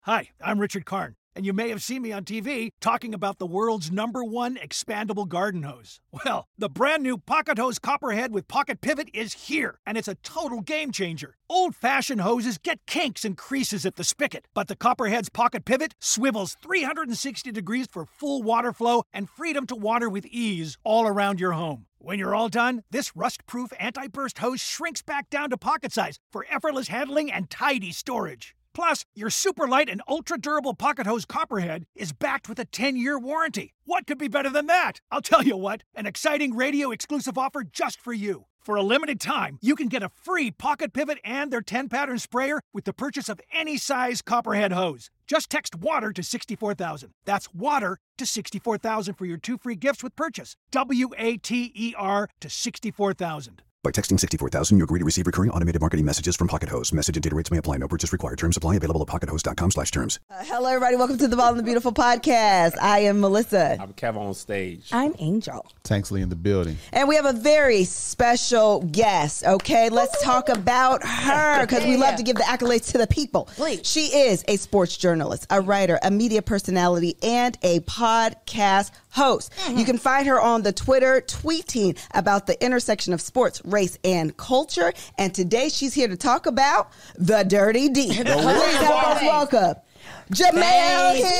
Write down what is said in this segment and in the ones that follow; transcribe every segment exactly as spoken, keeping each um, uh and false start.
Hi, I'm Richard Karn, and you may have seen me on T V talking about the world's number one expandable garden hose. Well, the brand new Pocket Hose Copperhead with Pocket Pivot is here, and it's a total game changer. Old-fashioned hoses get kinks and creases at the spigot, but the Copperhead's Pocket Pivot swivels three hundred sixty degrees for full water flow and freedom to water with ease all around your home. When you're all done, this rust-proof anti-burst hose shrinks back down to pocket size for effortless handling and tidy storage. Plus, your super light and ultra-durable Pocket Hose Copperhead is backed with a ten-year warranty. What could be better than that? I'll tell you what, an exciting radio-exclusive offer just for you. For a limited time, you can get a free Pocket Pivot and their ten-pattern sprayer with the purchase of any size Copperhead hose. Just text WATER to sixty-four thousand. That's WATER to sixty-four thousand for your two free gifts with purchase. W A T E R to sixty-four thousand. By texting sixty-four thousand, you agree to receive recurring automated marketing messages from Pocket Hose. Message and data rates may apply. No purchase required. Terms apply. Available at pockethose.com slash terms. Uh, hello, everybody. Welcome to the Ball and the Beautiful podcast. I am Melissa. I'm Kev on stage. I'm Angel. Tanksley in the building. And we have a very special guest, okay? Let's talk about her because we love to give the accolades to the people. Please. She is a sports journalist, a writer, a media personality, and a podcast host. Mm-hmm. You can find her on the Twitter tweeting about the intersection of sports, race, and culture. And today she's here to talk about the Dirty D. Please help us welcome Jemele Hill.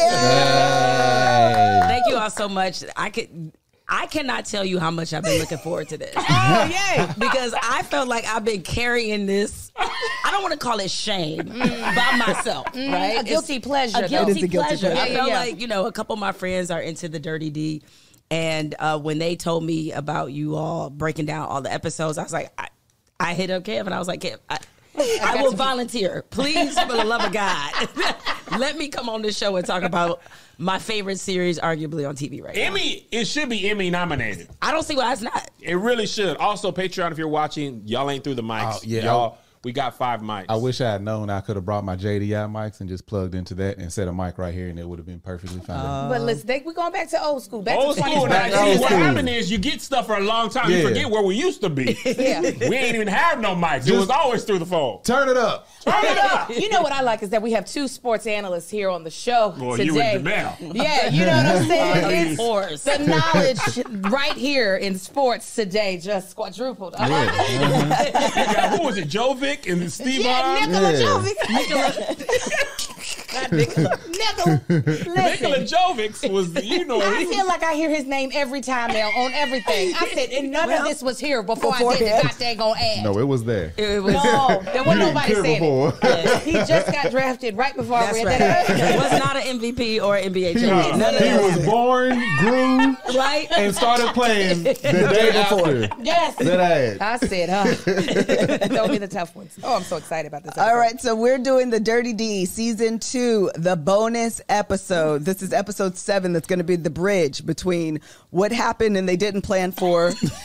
Hey. Thank you all so much. I could. I cannot tell you how much I've been looking forward to this. Oh, yay. Because I felt like I've been carrying this, I don't want to call it shame, mm. by myself, mm. right? A guilty it's pleasure. A guilty, a guilty pleasure. pleasure. I Yeah, felt yeah. like, you know, a couple of my friends are into the Dirty D. And uh, when they told me about you all breaking down all the episodes, I was like, I, I hit up Kev and I was like, Kev, I, I will volunteer. Please, for the love of God, let me come on this show and talk about my favorite series, arguably on T V right now. Emmy, it should be Emmy nominated. I don't see why it's not. It really should. Also, Patreon, if you're watching, y'all ain't through the mics. Oh, yeah. Y'all, we got five mics. I wish I had known I could have brought my J D I mics and just plugged into that and set a mic right here, and it would have been perfectly fine. Uh, But listen, they, we're going back to old school. Back Old to school. twenty twenty. Now, Old see, what school. happened is you get stuff for a long time. You Yeah. forget where we used to be. Yeah. We ain't even have no mics. It was always through the phone. Turn it up. Turn it up. You know what I like is that we have two sports analysts here on the show Boy, today. you and Jemele. Yeah, you know what I'm saying? Of It's course. the knowledge right here in sports today just quadrupled. I like it. You got, who was it, Jovic and Steve Yeah, Harvey? Nikola Yeah. Jovic. Not Nicola. Nikola. Nikola Listen. Jovic was, the, you know, I he feel like I hear his name every time now on everything. I said, and none Well, of this was here before I did beforehand. the goddamn ad. No, it was there. It was, No, there wasn't nobody Clear saying before. it. He just got drafted right before I that's read right. that ad. It was not an M V P or N B A He, champion. None of he that. was born, grew, Right? and started playing the day after Yes. that ad. I said, huh? Throw me the tough ones. Oh, I'm so excited about this episode. All right, so we're doing the Dirty D season two, the bonus episode. This is episode seven. That's going to be the bridge between what happened and they didn't plan for.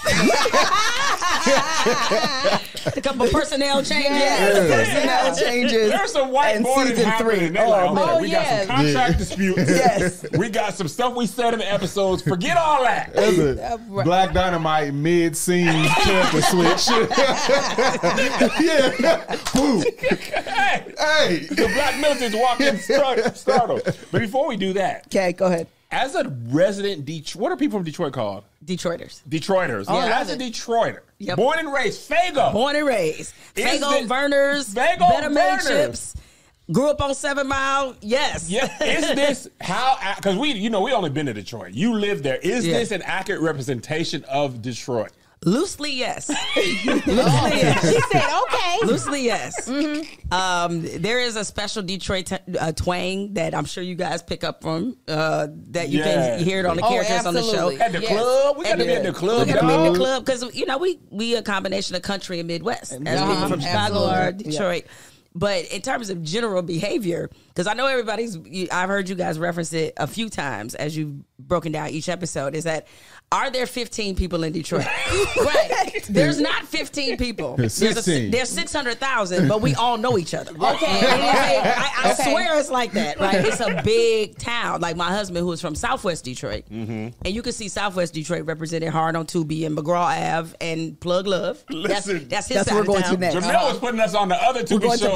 A couple personnel changes. Yes, personnel changes. There's some and whiteboarding season happening. three. They're Oh, like, okay, man. we Oh, got yeah. some contract disputes. Yes. We got some stuff we said in the episodes. Forget all that. That's a Black Dynamite mid-scene character switch. Yeah. Boom. Hey, Hey. the black militants walk in start- startled. But before we do that, Okay, go ahead. as a resident Detroit, what are people from Detroit called? Detroiters. Detroiters. Oh, I as love a it. Detroiter, Yep. born and raised, Fago. Born and raised. Is Fago this- Burners. Fago Better Made Burners. Chips. Grew up on Seven Mile. Yes. Yeah, is this how? Because we, you know, we only been to Detroit. You live there. Is Yeah. this an accurate representation of Detroit? Loosely, yes. Loosely, yes. She said, okay. Loosely, yes. Um, there is a special Detroit t- uh, twang that I'm sure you guys pick up from. Uh, that you Yeah. can hear it on the Oh, characters on the show. absolutely. At the Yes. club, we got to be at the We club. gotta be in dog. the club because you know we we a combination of country and Midwest as Uh-huh. people from Chicago or Absolutely. Detroit. But in terms of general behavior, because I know everybody's, I've heard you guys reference it a few times as you've broken down each episode, is that are there fifteen people in Detroit? Right. There's not fifteen people. There's There's, a, sixteen. there's six hundred thousand, but we all know each other. Okay. It is a- I, I Okay. swear it's like that, right? It's a big town. Like my husband, who is from Southwest Detroit, and you can see Southwest Detroit represented hard on two B and McGraw Ave and Plug Love. That's, Listen, that's his That's side where we're of going town. to next. Jamel was putting us on the other two We're going to shows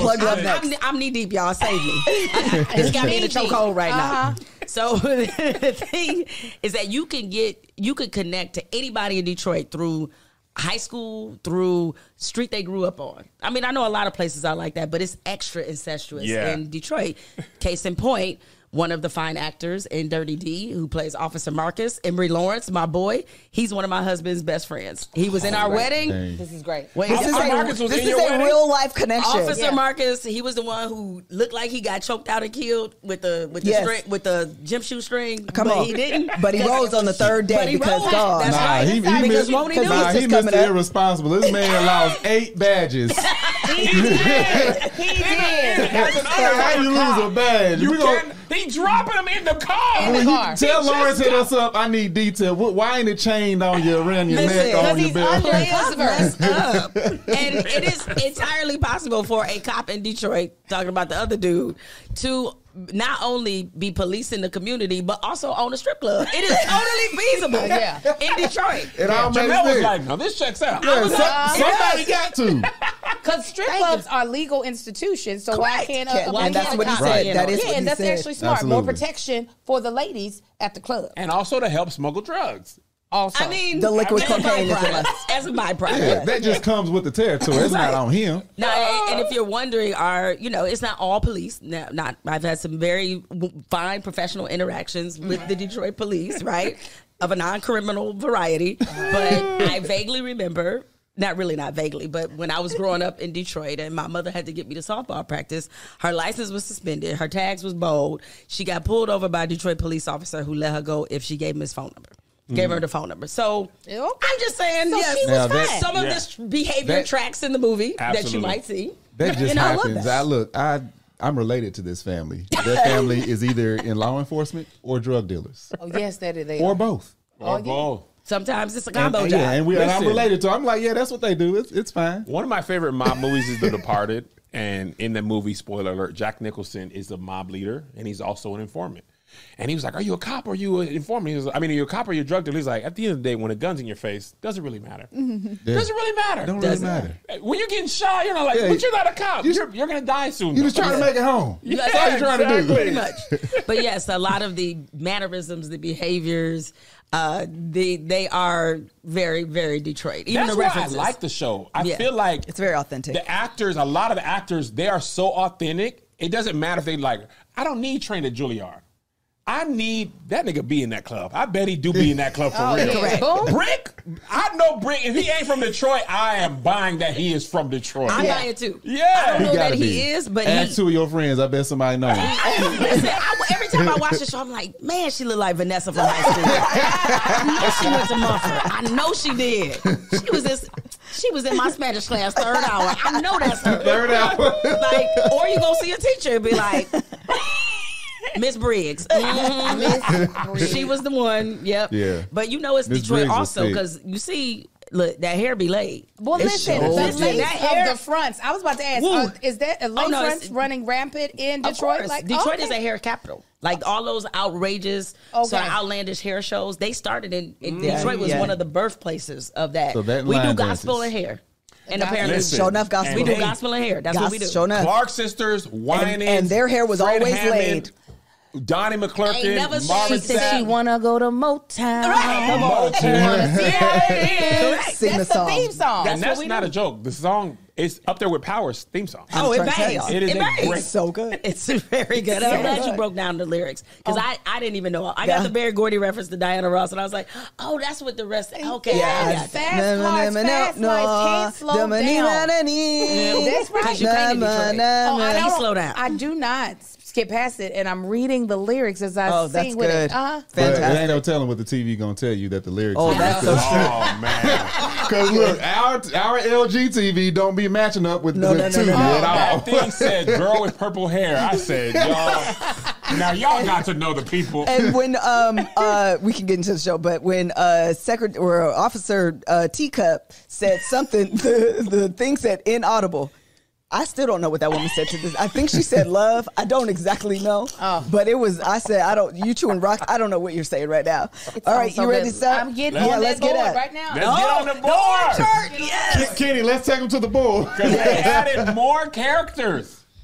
plug it up I'm- next. I'm, I'm knee deep, y'all. Save me. It's got me in a chokehold right Uh-huh. now. So the thing is that you can get, you could connect to anybody in Detroit through high school, through street they grew up on. I mean, I know a lot of places are like that, but it's extra incestuous Yeah. in Detroit. Case in point, one of the fine actors in Dirty D who plays Officer Marcus, Emery Lawrence, my boy, he's one of my husband's best friends. He was in our wedding. Dang. This is great. Wait, This is Officer a, Marcus was this in is your a wedding? real life connection. Officer Yeah. Marcus, he was the one who looked like he got choked out and killed with the with the Yes. string, with the gym shoe string. Come but on. he didn't. But he rose on the third day But he because rose. God. That's Nah, right. he, he because missed, won't he do nah, it? he Just missed coming the up. irresponsible. This man lost eight badges. He did. He did. That's an How you lose a badge? You We gonna- can't. He dropping them in the car. In the When you car. tell He Lawrence just hit us up. I need detail. Wh- Why ain't it chained on your around your Listen, neck on Because your he's belt? under his verse. Messed up. And it is entirely possible for a cop in Detroit, talking about the other dude, to not only be policing the community, but also own a strip club. It is totally feasible Yeah. in Detroit. It all makes Jamel was sense. like, "No, this checks out." Yeah, was some- like, somebody got to. Because strip Thank clubs you. are legal institutions, so why Correct. can't Can't- a, and why that's can't what a he cop- said. you That know? is Yeah, what and he that's said. actually smart. Absolutely. More protection for the ladies at the club. And also to help smuggle drugs. Also, I mean, The liquid as a cocaine is a byproduct. must. As a byproduct. Yeah, that just comes with the territory. It's not on him. Now, and- and if you're wondering, are you know, it's not all police. No, not. I've had some very w- fine professional interactions with the Detroit police, right, of a non-criminal variety. But I vaguely remember, not really, not vaguely, but when I was growing up in Detroit, and my mother had to get me to softball practice, her license was suspended, her tags was bold. She got pulled over by a Detroit police officer who let her go if she gave him his phone number. Gave her the phone number. So Okay. I'm just saying, So yes, she was Now that- fine. some of Yeah. this behavior That- tracks in the movie that you Absolutely. might see. That just You know, I love happens. that. I look. I I'm related to this family. Their family is either in law enforcement or drug dealers, Oh yes, that is they or are. both. Or yeah. both. Sometimes it's a And, combo and job. yeah, and we and I'm Listen. related to. I'm like, yeah, that's what they do. It's it's fine. One of my favorite mob movies is The Departed, and in the movie, spoiler alert, Jack Nicholson is a mob leader, and he's also an informant. And he was like, "Are you a cop or are you an informant?" He was, I mean, are you a cop or are you a drug dealer? He's like, at the end of the day, when a gun's in your face, doesn't really matter. Yeah. Doesn't really matter. Don't really Doesn't. matter. When you're getting shot, you're not like, Yeah, but you're not a cop. you- You're, you're going to die soon. You just though. trying to make it home. You That's guys all you're trying to do. pretty much. But yes, a lot of the mannerisms, the behaviors, uh, the they are very, very Detroit. Even That's the why I references. like the show. I Yeah. feel like It's very authentic. the actors, a lot of the actors, they are so authentic. It doesn't matter if they like, I don't need Train to Juilliard. I need that nigga be in that club. I bet he do be in that club for Oh, real. yeah. Correct. Boom. Brick, I know Brick. If he ain't from Detroit, I am buying that he is from Detroit. I'm Yeah. buying too. Yeah. I don't know He that gotta he be. is, but Ask he. two of your friends. I bet somebody knows. Listen, I, every time I watch the show, I'm like, man, she look like Vanessa from high school. I know she went to Mumford. I know she did. She was this. She was in my Spanish class third hour. I know that's her. Third hour. Like, or you go see a teacher and be like, Miss Briggs. Mhm. She was the one. Yep. Yeah. But you know it's Miss Detroit Briggs was also thick. because you see, look, that hair be laid. Well, It listen, shows. the Listen, lace that hair- of the fronts. I was about to ask, Woo. uh, is that a lace no, fronts it's- running rampant in Of Detroit? course. Like Detroit okay. is a hair capital. Like all those outrageous, Okay. sort of outlandish hair shows, they started in, in Yeah, Detroit was yeah. one of the birthplaces of that. So that we do line gospel dances. and hair. And Gospel. apparently, Listen, Show enough gospel. we do and they- gospel and hair. That's what we do. Show enough. Clark sisters, whining, and their hair was Fred always Hammond, laid. Donnie Ain't McClurkin, never Marvin seen- Sapp. She wanna go to Motown. Right. Come on. She wanna see how it is. Sing That's the the song. theme song. And that's what we not do. a joke. The song is up there with Power's theme song. Oh, it trying to tell bangs. y'all. It is a bangs. great- So good. It's very good. So I'm glad you good. broke down the lyrics because I, I didn't even know. I Yeah. got the Barry Gordy reference to Diana Ross, and I was like, oh, that's what the rest. Okay, Yeah. I got that. Fast cars, fast life, can't slow down. That's right. 'Cause you painted Detroit. Oh, I Please don't, slow down. I do not skip past it, and I'm reading the lyrics as I Oh, sing that's with good. it. Uh-huh. But it ain't Fantastic. no telling what the T V gonna tell you that the lyrics. Oh, are. that's so Oh, man. Because look, our our L G T V don't be matching up with No, the no, no, two no, no. at all. That thing said girl with purple hair. I said, y'all. Now, y'all got to know the people. And when um uh we can get into the show, but when uh secret or Officer uh, Teacup said something, the the thing said inaudible. I still don't know what that woman said to this. I think she said love. I don't exactly know. Oh. But it was, I said, I don't, you chewing rock. I don't know what you're saying right now. All right, So you ready to good. start? I'm getting yeah, on let's that get board at it. right now. Let's get on the board. Yes. Kenny, let's take him to the board. Because they added more characters.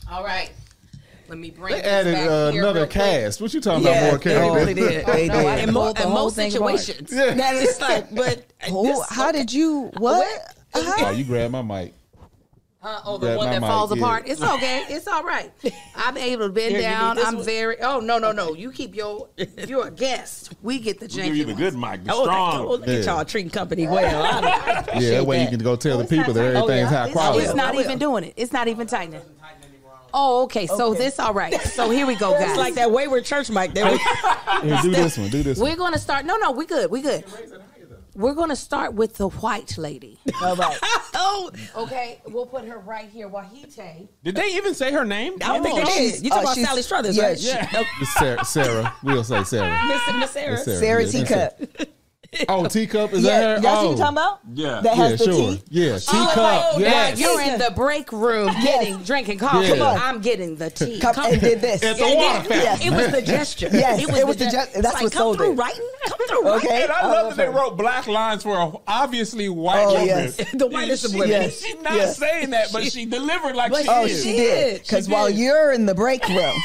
All right. Let me bring They this added back uh, here another real quick. cast. What you talking Yeah, about? More they cast? really did. They No, I did. In, mo- pulled the in whole most thing apart. situations, Yeah. that is like, but Oh, this- how did you? What? Oh, you grabbed my mic. Uh, oh, the Grab one my that mic, falls yeah. apart. It's okay. It's all right. I'm able to bend Here, you down. need this I'm one? very. Oh no, no, no. You keep your. You're a guest. We get the We'll give you the janky good ones. mic, the Oh, strong. oh, look at Yeah. y'all treating company well. I appreciate Yeah, that way you that. can go tell the it's not people that tight. everything's Oh, yeah. high It's- quality. It's I not will. even doing it. It's not even tightening. Oh, okay. So Okay. this all right. So here we go, guys. It's like that wayward church mic. There we Here, do this one. Do this one. We're gonna start. No, no, we good. We good. We're gonna start with the white lady. All right. Oh, Okay, we'll put her right here. Wahite. Did they even say her name? I don't think they did. You uh, talking about she's- Sally Struthers, yeah, right? she- Yeah. It's Sarah, Sarah. We'll say Sarah. Miss Miss Sarah. It's Sarah. Sarah Yeah, that's Teacup. Oh, teacup is Yeah, that her? that's oh. what you talking about? Yeah. That Yeah, has the sure. tea. Yeah, Oh, teacup. like, yes. You're in the break room getting drinking coffee. Yeah. Come on. I'm getting the tea. Come and did this. At the Yeah, water yeah, fountain. It was the gesture. Yes, it was the ge- gest- It's that's like, what come sold through it. writing. Come through writing. Okay. And I, I love love that they her. wrote black lines for a obviously white Oh, woman. yes. The whitest of She- women. Yes. She's not Yes. saying that, but she delivered like But she Oh, is. she did. did. Because She while did. you're in the break room,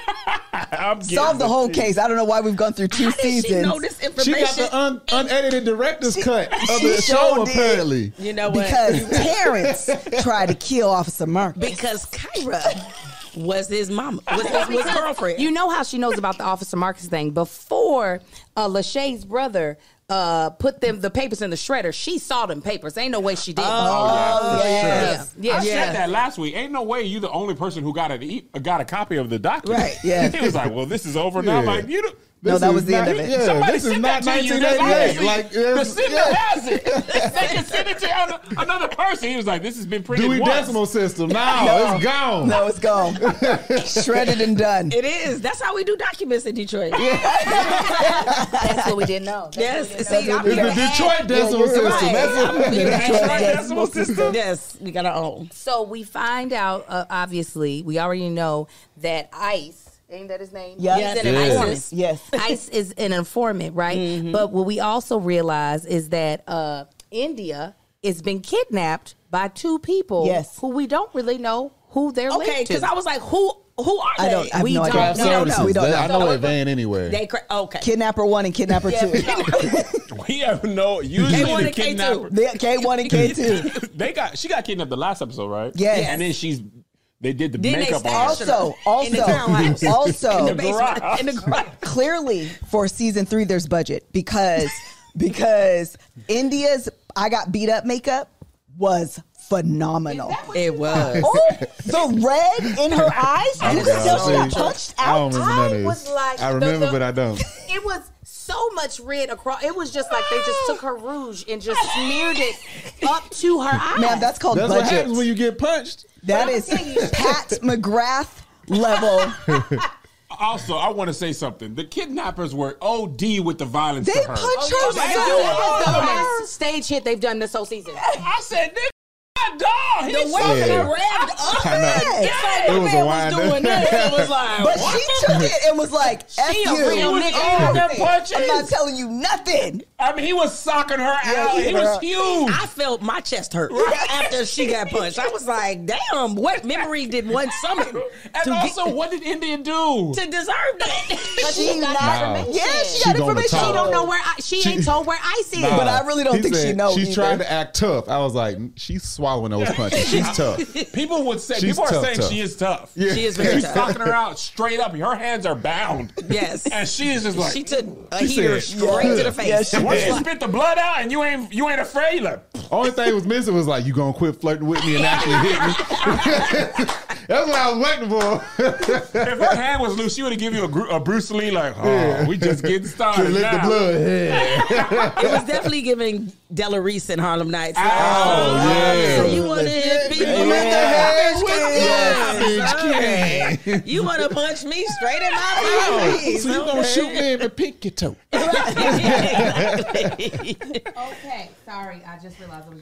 I'm getting solve the whole tea. case. I don't know why we've gone through two How did she seasons. know this She information? got the un- unedited director's cut of she the show, sure did. apparently. You know what? Because Terrence tried to kill Officer Marcus. Because Kyra was his mama, was his, was girlfriend. You know how she knows about the Officer Marcus thing. Before uh, Lachey's brother uh, put them the papers in the shredder, she saw them papers. Ain't no way she didn't. Oh, yeah. yes. Yeah. I Yeah. said that last week. Ain't no way you the only person who got a got a copy of the document. Right, yeah. He was like, "Well, this is over now." I'm Yeah. like, you. Don't, No, This that is was the not- end of it. Yeah, Somebody this is sent not that to you. nineteen That's eighty-eight. obviously- Like, the it's- sender yeah. has it. They can send it to another, another person. He was like, "This has been printed Dewey once." Decimal System. No, it's gone. No, it's gone. Shredded and done. It is. That's how we do documents in Detroit. That's what we didn't know. Yes. See, I'm It's here the to add- Detroit Decimal you're System. right. That's I'm what here to Detroit add- Decimal System. Yes, we got our own. So we find out, uh, obviously, we already know that ICE, ain't that his name? Yes. He's an Yes. informant. Yes. ICE is an informant, right? But what we also realize is that uh, India has been kidnapped by two people Yes. who we don't really know who they're Okay, linked because to. I was like, who who are I they? don't- I have we no don't idea. Craft know. We don't know. services. We don't That- know. I know it van anywhere. They cra- okay. Kidnapper one and kidnapper two. We have no. Usually K one the and K two. kidnapper. The K one and K two. They got. She got kidnapped the last episode, right? Yes. And then she's. They did the Then they makeup on her. stashed her. Also, In the townhouse. also, also, in the basement, garage. in the garage. clearly for season three there's budget because because India's I got beat up makeup was phenomenal. It was. Oh, the red in her eyes. You could tell she got See, punched I out. don't remember none of I this. was like- I remember, the- but I don't. It was so much red across. It was just like they just took her rouge and just smeared it up to her eyes. Man, that's called That's what budget. happens when you get punched. That is Pat McGrath level. Also, I want to say something. The kidnappers were O D with the violence They to her. punched Oh, her yeah, so that was the hard. best stage hit they've done this whole season. I said, "Nigga, my dog." The He way said- Yeah. they revved up. I know. It's like It my was a man wind was doing up. this. It was like, But what? she took it and was like, F She a you. real Oh, nigga. Them punches. I'm not telling you nothing. I mean, he was socking her Yeah, out. he He hit was her. huge. I felt my chest hurt after she got punched. I was like, damn, what memory did one summon And to, also, get, what did India do? to deserve that? She got Nah. information. Yeah, she She got gonna information. talk. She don't know where. Where I, she, She- ain't told where Ice is. But I really don't He think she said knows She's either. trying to act tough. I was like, she's swallowing those punches. She's tough. People would say, She's people are tough, saying tough. she is tough. Yeah. She is very She's tough. socking her out straight up. Her hands are bound. Yes. And she is just like, She took a She heater said- straight Yeah. to the face. Yeah, she once did. you spit the blood out and you ain't you ain't afraid, like, Only thing was missing was like, you gonna quit flirting with me and actually hit me? That's what I was waiting for. if her hand was loose, she would have given you a, Gru- a Bruce Lee, like, oh, Yeah. we just getting To started lick the now. blood. Yeah. It was definitely giving Della Reese in Harlem Nights. Oh, yeah. So you want to hit people Yeah. with the Yeah. garbage Garbage can? can. You want to punch me straight in my face? So you gonna shoot me in the pinky toe? Okay, sorry. I just realized I was using the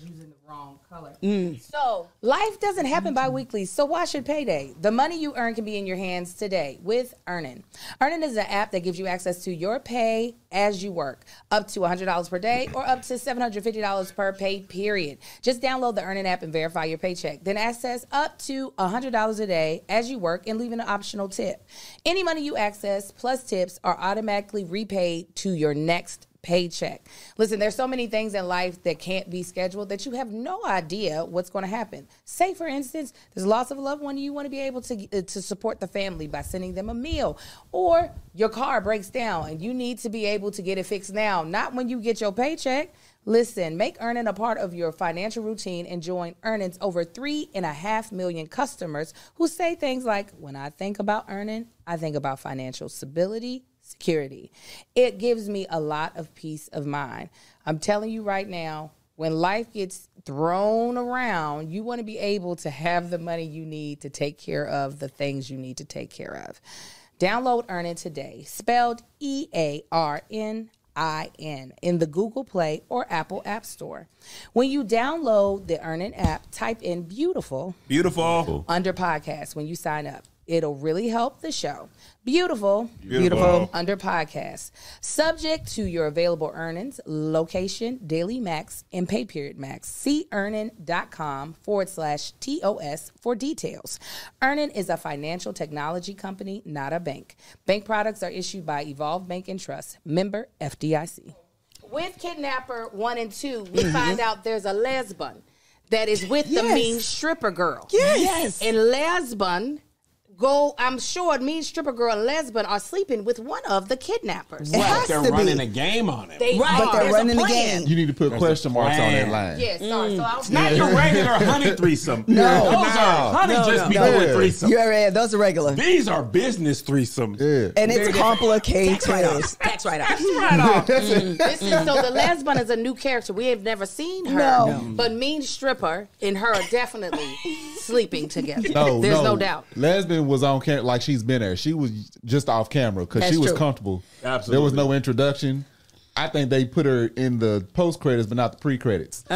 wrong color. So life doesn't happen bi-weekly, so why should payday? The money you earn can be in your hands today with Earnin. Earnin is an app that gives you access to your pay as you work, up to one hundred dollars per day or up to seven hundred fifty dollars per pay period. Just download the Earnin app and verify your paycheck. Then access up to one hundred dollars a day as you work and leave an optional tip. Any money you access plus tips are automatically repaid to your next paycheck. Listen, there's so many things in life that can't be scheduled that you have no idea what's going to happen. Say, for instance, there's loss of a loved one, you want to be able to uh, to support the family by sending them a meal, or your car breaks down and you need to be able to get it fixed now, not when you get your paycheck. Listen, make Earnin a part of your financial routine and join Earnin's over three and a half million customers who say things like, when I think about Earnin, I think about financial stability, security. It gives me a lot of peace of mind. I'm telling you right now, when life gets thrown around, you want to be able to have the money you need to take care of the things you need to take care of. Download Earnin today, spelled E A R N I N, in the Google Play or Apple App Store. When you download the Earnin app, type in beautiful, Beautiful. under podcast when you sign up. It'll really help the show. Beautiful, Beautiful. beautiful under podcast. Subject to your available earnings, location, daily max, and pay period max. See earnin.com forward slash TOS for details. Earnin is a financial technology company, not a bank. Bank products are issued by Evolve Bank and Trust. Member F D I C. With Kidnapper one and two, we find out there's a lesbian that is with the Yes. mean stripper girl. Yes. And lesbian go, I'm sure mean stripper girl and lesbian are sleeping with one of the kidnappers. It has They're to running be. a game on it. They But are. they're There's a running the plan. game. You need to put There's question a marks on that plan. line. Yes, sorry. So I was Not your regular honey threesome. No. Those are honey No, just no. be No. doing threesomes. Yeah, yeah, those are regular. These are business threesomes. Yeah. And it's Very different. complicated. Tax write-offs. Tax write-offs. Right off. Listen, so the lesbian is a new character. We have never seen her. No. No. But mean stripper and her are definitely sleeping together. No, There's no. no doubt. Lesbian was on camera, like she's been there. She was just off camera because That's she was true. comfortable. Absolutely. There was no introduction. I think they put her in the post credits, but not the pre credits.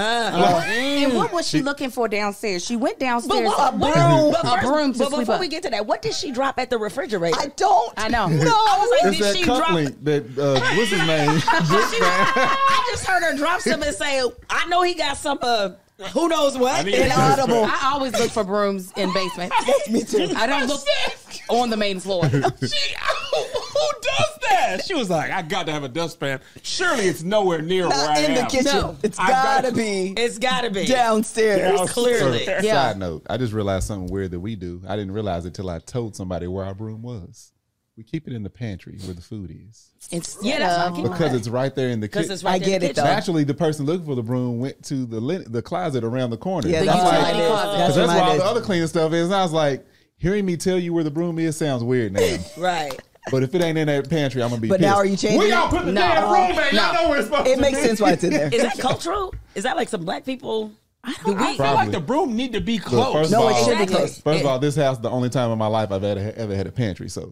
And what was she looking for downstairs? She went downstairs. But what, a what- broom, but a first- broom to but sweep before up. we get to that, what did she drop at the refrigerator? I don't. I know. No. I was like, It's did that she cup drop? link that uh, what's his name? I just heard her drop something and say, I know he got some, uh, who knows what. I need And to- I- Inaudible. I always look for brooms in basements. Me too. I don't look on the main floor. She, who does that? She was like, I got to have a dustpan. Surely it's nowhere near where I Not in the am. kitchen. No. It's I gotta got- be It's gotta be. downstairs. Downstairs. Clearly. Yeah. Side note, I just realized something weird that we do. I didn't realize it till I told somebody where our broom was. We keep it in the pantry where the food is. Instead Yeah, that's of- fine. Keep Because it's right there in the Because kitchen. it's right I there in get the it, kitchen. though. Naturally, the person looking for the broom went to the lin- the closet around the corner. Yeah, The that's utility why it is. closet. That's Because that's why where all it the is. other cleaning stuff is. And I was like, hearing me tell you where the broom is sounds weird now. Right. But if it ain't in that pantry, I'm gonna be But pissed. now are you changing We it? all put the No. damn broom at. Y'all No. know where it's supposed It to makes be. sense why it's in there. Is that cultural? Is that like some black people? I I don't know. feel Probably. like the broom need to be Look, close. first No, of it all, should be Exactly. close. First of all, this house the only time in my life I've ever, ever had a pantry. So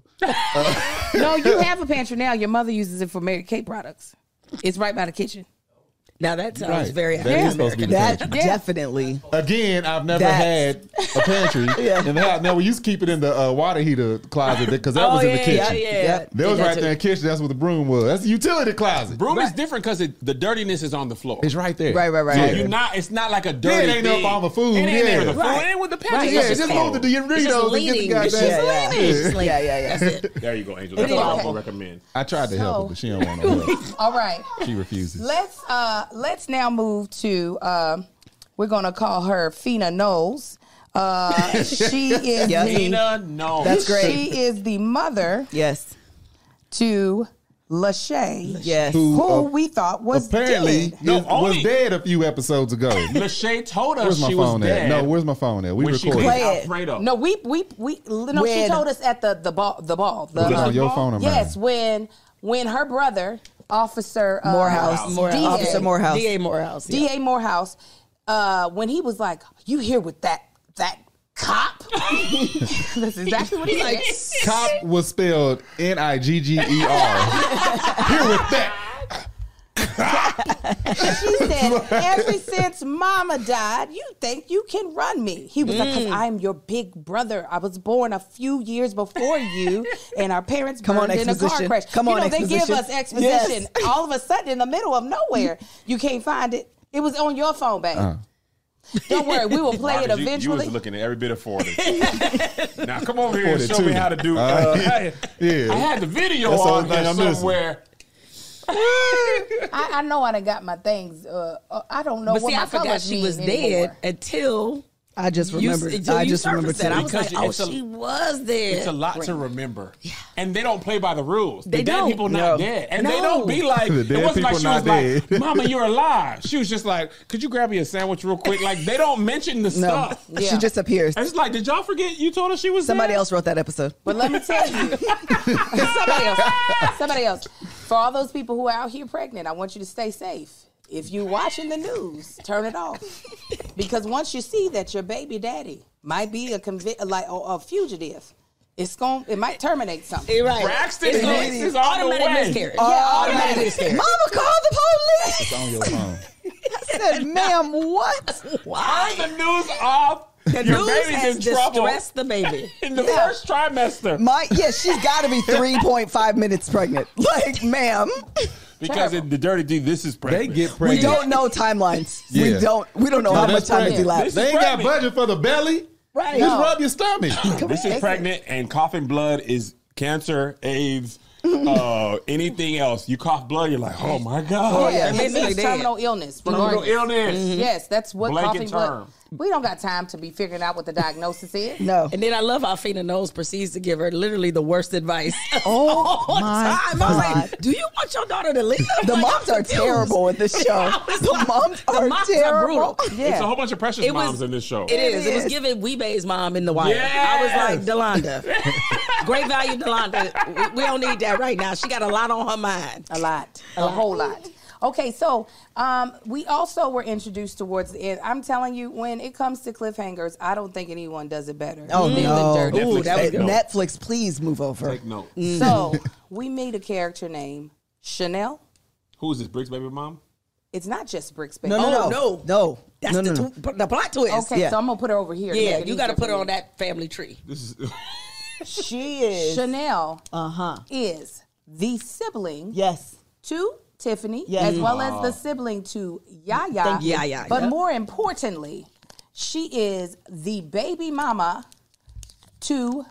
No, you have a pantry now. Your mother uses it for Mary Kay products. It's right by the kitchen. Now that sounds right. very That is supposed to be the That pantry. definitely. Again, I've never That's- had a pantry Yeah. in the house. Now we used to keep it in the uh, water heater closet because that Oh, was in the yeah, kitchen. yeah, yeah. Yep. That was Did that right too. there in the kitchen. That's where the broom was. That's the utility closet. Broom is different because the dirtiness is on the floor. It's right there. Right, right, right. So Yeah. you're not. It's not like a Yeah, dirty. it ain't up thing. all the food. It ain't Yeah. there with the food. Right. It ain't with the pantry. Right, It's Yeah, just just cold. move the Doritos It's just and get the leaning. goddamn. It's just Yeah, yeah. leaning. It's just leaning. Yeah, yeah, yeah. That's it. There you go, Angel. That's is. what I Okay. would recommend. I tried to help her, but she don't want no help. All right. She refuses. Let's uh let's now move to uh we're gonna call her Fina Knowles. Uh she is Yep. the, Tina, no. That's great. she is the mother Yes. to Lachey, Yes. who, Who, uh, we thought was Apparently, dead. No, is- only- was dead a few episodes ago. Lachey told us Where's my she phone was at? dead. No, where's my phone at? We when she recorded. made Play it. Alfredo. No, we we we no, she When- told us at the the ball the ball. The, Was it uh, on your phone or mine? yes, when when her brother, Officer uh, Morehouse. D A, Officer Morehouse. D A Morehouse. yeah. D A Morehouse, uh, when he was like, "You here with that that cop?" That's exactly what he said. Cop was spelled N I G G E R. Here with that. She said, ever since Mama died, you think you can run me. He was like, because I'm your big brother. I was born a few years before you, and our parents Come on, burned in a car exposition. crash. Come you on, know, they give exposition. us exposition. Yes. All of a sudden, in the middle of nowhere, you can't find it. It was on your phone, babe. Uh. Don't worry, we will play it Marcus, you- eventually. You, was looking at every bit of forty. Now come over here and show forty-two. me how to do. Uh, Uh, I, yeah. I had the video That's the on only thing there I'm missing. somewhere. I, I know I done got my things. Uh, uh, I don't know But what see, my I forgot colors she mean was anymore. dead until I just you, remembered. until I you just remembered surfaced that. I too. was Because like, oh, it's a- she was there. It's a lot to remember. And they don't play by the rules. They the dead don't. people No. not dead. And they No. don't be like, The it dead wasn't like people she not was like, dead. Mama, you're alive. She was just like, could you grab me a sandwich real quick? Like, they don't mention the No, stuff. Yeah. she just appears. And it's like, did y'all forget you told us she was Somebody dead? else wrote that episode. But let me tell you, somebody else, somebody else. For all those people who are out here pregnant, I want you to stay safe. If you're watching the news, turn it off. Because once you see that your baby daddy might be a convict, like a, a fugitive, it's going it might terminate something. You're right. Braxton It's, Hicks it's is on the automatic way. miscarriage. Oh, yeah, automatic miscarriage. Mama called the police. It's on your phone. I said, ma'am, what? Turn the news off. The Your news baby's has in trouble distressed the baby. in the first trimester. My yeah, she's got to be three point five minutes pregnant. Like, ma'am, Because in the Dirty D, this is They pregnant. get we pregnant. don't know timelines. We Yeah. don't. We don't know No, how that's much time has pregnant. elapsed. They ain't got pregnant. budget for the belly. Right. Just No. rub your stomach. This is pregnant, and coughing blood is cancer, AIDS, uh, anything else. You cough blood, you're like, oh my God. Oh, yeah, Basically it means dead. terminal illness. Terminal regardless. illness. Yes, that's what Blanket coughing blood. term. We don't got time to be figuring out what the diagnosis is. No. And then I love how Fina Knowles proceeds to give her literally the worst advice. Oh, all the my time. I was God. like, do you want your daughter to live? The Like, moms I'm are confused. terrible in this show. I was The like, moms the are moms terrible. brutal. It's a Yeah. whole bunch of precious It was- moms in this show. It is. It was is. giving Weebay's mom in the wire. I was like, Delonda. Great value, Delonda. We, we don't need that right now. She got a lot on her mind. A lot, a whole lot. Okay, so um, we also were introduced towards the end. I'm telling you, when it comes to cliffhangers, I don't think anyone does it better. Oh than no. the Dirty. Ooh, that was Hey, good. Netflix, please move over. Take note. So we meet a character named Chanel. Who is this, Briggs' baby mom? It's not just Bricks Baby. No, no, Oh, no, no. no. That's no, no, the, no. tw- the plot twist. Okay, Yeah. so I'm gonna put her over here. to Yeah, make it you got to easier put her for on you. that family tree. This is She is. Chanel Uh huh. is the sibling Yes. to Tiffany, Yes. as well as the sibling to Yaya. Thank you. Yaya, But yep. more importantly, she is the baby mama to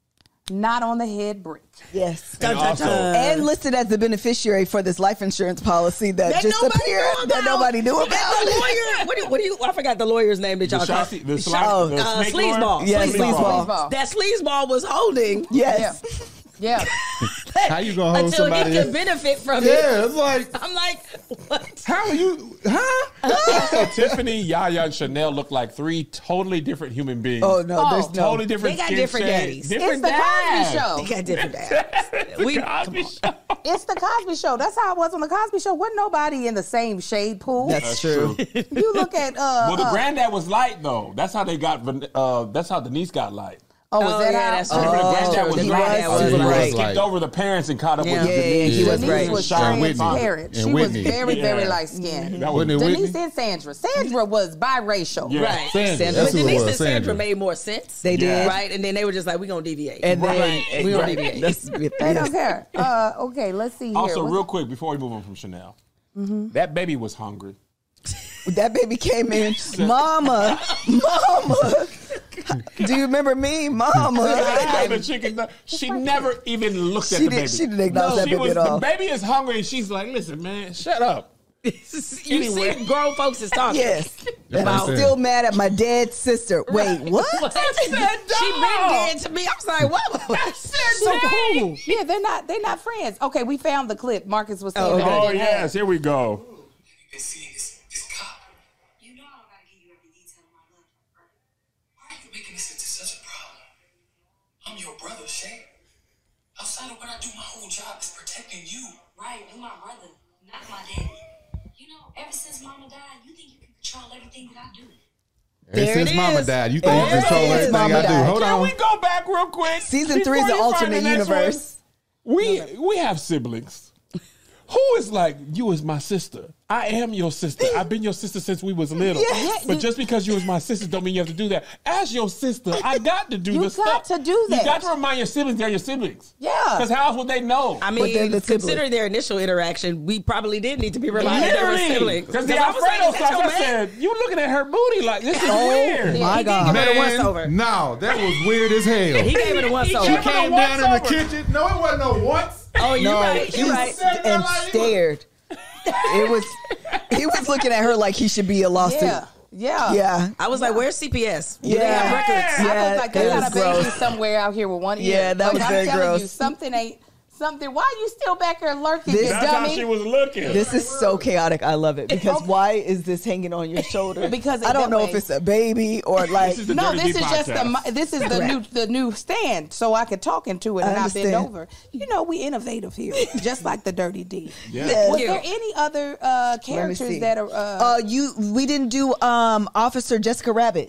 Not on the Head Brick. Yes. Dun, dun, also- dun. And listed as the beneficiary for this life insurance policy that, That just nobody appeared knew that about. nobody knew And about. the lawyer. What do, you, what do you? I forgot the lawyer's name that the y'all call. Shotzi, the, Sh- slime, Oh, the uh, snake lord? sleazeball. Yes, Sleazeball. sleazeball. That sleazeball was holding Yes. Yeah. How you gonna hold until somebody? he could benefit from it. Yeah, it's like, I'm like, what? how are you? Huh? Also, Tiffany, Yaya, and Chanel look like three totally different human beings. Oh no, Oh, there's no. Totally different. They got skin different shades, daddies. Different It's the dads. Cosby Show. He got different dads. we, Cosby Show. It's the Cosby Show. That's how it was on the Cosby Show. Wasn't nobody in the same shade pool. That's, That's true. true. You look at uh, Well, the uh, granddad was light though. That's how they got. Van- Uh, that's how Denise got light. oh, is Oh, that yeah, how? that's oh, true. Remember the granddad true. was The light. granddad was He right. skipped over the parents and caught up Yeah. with Yeah, Denise. he was Denise right. was Sean Whitney. transparent. And She Whitney. was very, very Yeah. light skinned. That was Wasn't it Denise Whitney? and Sandra. Sandra was biracial. Yeah. right. Sandra. Sandra. That's But who it Denise was. and Sandra Sandra. made more sense. They did. Right, and then they were just like, we're gonna deviate. And then Right. we gonna Right. deviate. That's, They yes. don't care. Uh, okay, let's see here. Also, What's- real quick before we move on from Chanel, that baby was hungry. That baby came in, mama, mama. Do you remember me, mama? the chicken, she never even looked at She the did- baby. she didn't acknowledge that she baby was, at all. The baby is hungry, and she's like, "Listen, man, shut up." you Anyway. see, grown folks is talking. Yes. And I'm what I'm still saying. mad at my dead sister. Wait, what? She been dead to me. I was like, what? so cool. Yeah, they're not. They're not friends. Okay, we found the clip. Marcus was saying. Oh, that okay. it Oh didn't yes, have. here we go. And see, this, this cop, You know I don't gotta give you every detail of my life, right? why are you making this into such a problem? I'm your brother, Shay. Outside of what I do, my whole job is protecting you. Right, you my brother, not my daddy. You know, ever since Mama died, you think you can control everything that I do. And There since it Mama is. died, you think you There control it is, everything Mama I do. died. Hold Can on. we go back real quick? Season three is Before the you find alternate next universe. one, we we have siblings. Who is like, you is my sister. I am your sister. I've been your sister since we was little. Yes. But just because you was my sister don't mean you have to do that. As your sister, I got to do You the got stuff. to do that. You got to remind your siblings they're your siblings. Yeah. Because how else would they know? I But they're mean, the siblings. considering their initial interaction, we probably did need to be reminded they were Literally. siblings. Because the I was like, Alfredo is that stuff, your I man? said, you looking at her booty like, this is Oh, weird. my he did God. give her the once Man, over. no, that was weird as hell. He gave it a once He over. She gave it a came once down in the over. kitchen. No, it wasn't no once. Oh, you're No, right. he You're right. s- and stared. It was. He was looking at her like he should be a lawsuit. Yeah. Yeah. Yeah. I was like, where's C P S? Do Yeah. they have records? I Yeah, was like, they that got was a baby gross. somewhere out here with one ear. Yeah, that like, was I'm very telling gross. you, something ain't something. Why are you still back here lurking, This- you That's how dummy? she was looking. This is so chaotic. I love it because why is this hanging on your shoulder? Because I don't that know way- if it's a baby or like. This is the No, Dirty this D is just the podcast. mi- this is the new the new stand, so I could talk into it I and not bend understand. over. You know, we innovative here, just like the Dirty D. Yes. Was there any other uh, Let me characters see. that are? Uh, Uh, you we didn't do um Officer Jessica Rabbit,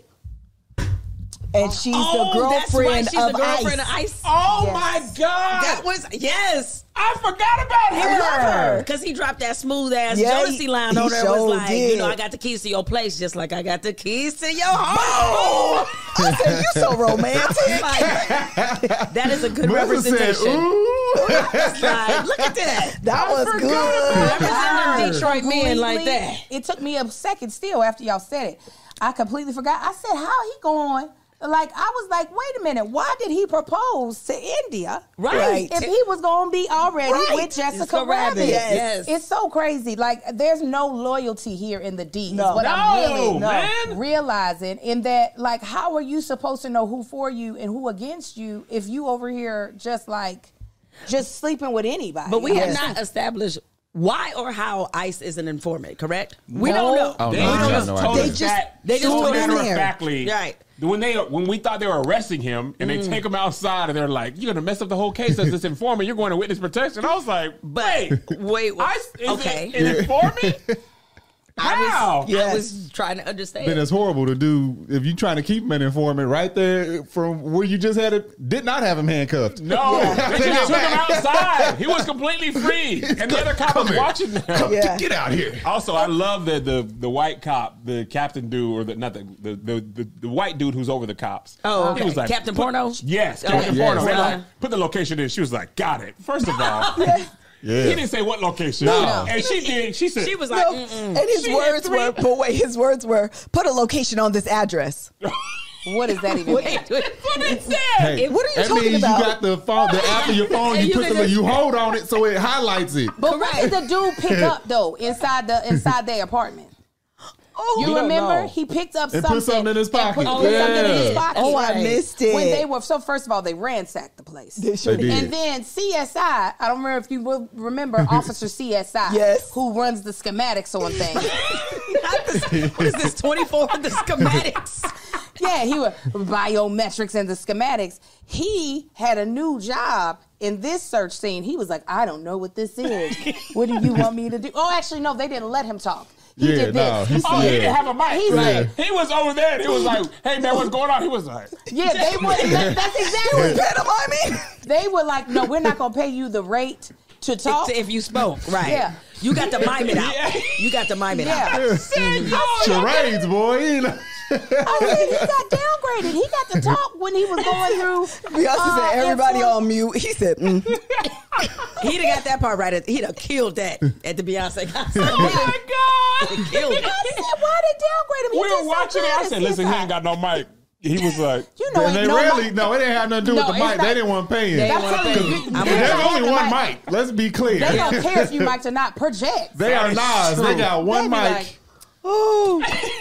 and she's Oh, the that's right. girlfriend She's of the girlfriend Ice. of Ice. Oh Yes. my God. That was, yes. I forgot about her. Because he dropped that smooth ass Yeah, jealousy he- line he on her. Was sure like, did. you know, I got the keys to your place, just like I got the keys to your home. I said you so romantic. Like, that is a good Melissa said, representation. ooh. It's like, look at that. That was good. Representing Detroit men like completely- that. It took me a second still after y'all said it. I completely forgot. I said, how he going? Like, I was like, wait a minute. Why did he propose to India? Right. If he was going to be already Right. with Jessica Jessica Rabbit, Rabbit. yes. It's so crazy. Like, there's no loyalty here in the D. is No. what I'm No, really man. realizing. In that, like, how are you supposed to know who for you and who against you if you over here just like, just sleeping with anybody? But we have Yes. not established why or how ICE is an informant, correct? We No. don't know. Oh, They no, I just have no told idea. They us just- that they just so put it in matter of there. factly. Right. When they when we thought they were arresting him and they take him outside and they're like, "You're gonna mess up the whole case as this informant. You're going to witness protection." I was like, But "Wait, wait, I, is okay. it an informant? How?" I Yes. was trying to understand. Then it's horrible to do if you're trying to keep him an informant right there from where you just had it. Did not have him handcuffed. No, they Take just it took him back. outside. He was completely free, and the other cop Come was here. watching them. Yeah. Get out here. Also, I love that the the white cop, the captain dude, or the not the the the, the, the white dude who's over the cops. Oh, He okay. was like, Captain put- Porno? Yes, Okay. Captain Yes. Porno. They Uh-huh. like, put the location in. She was like, got it. First of all, Yeah. he didn't say what location. No. And she did. She said, She was like, No, mm-mm. and his She had words three- were, but wait, his words were, put a location on this address. what does that even Wait, mean? wait. what it said. Hey, What are you that talking means about? you got the phone, the app of your phone. And You you put can the just- you hold on it so it highlights it. But what did the dude pick up though inside the inside their apartment? Oh, You don't remember? know. He picked up And something put something in his and put- pocket. put something in his Yeah. pocket. oh, I Right. missed it. When they were so, first of all, they ransacked the place. They sure They did. And then C S I, I don't remember if you will remember Officer C S I, Yes. who runs the schematics on things. Not this- what is this, twenty-four of the schematics? Yeah, he was biometrics and the schematics. He had a new job in this search scene. He was like, I don't know what this is. What do you want me to do? Oh, actually, no, they didn't let him talk. He Yeah, did no, this. he He Oh, he said- didn't have a mic. He Right. said- He was over there. And he was like, "Hey man, what's going on?" He was like, yeah, they would. that- That's exactly. pantomiming. They were like, no, we're not gonna pay you the rate to talk. If you spoke, right. Yeah. You got to mime it out. Yeah. You got to mime it Yeah. out. Charades, boy. You know. I mean, he got downgraded. He got to talk when he was going through. Beyonce uh, said everybody influ- on mute. He said, mm. He'd have got that part right. He'd have killed that at the Beyonce concert. "Oh my god!" He'd have killed it. I said, why they downgrade him? He We did were so watching it. good I at said, "Listen, he C S I. ain't got no mic." He was like, You know, And they ain't no rarely, mic. no, it didn't have nothing to do No, with the it's mic. not- They didn't want to pay him. They That's wanna what pay I'm you. saying. I'm They gonna- There's don't only have one the mic. Let's be clear. They don't care if you mic to not project. They are is Nas. They true. got one They be mic. like, oh,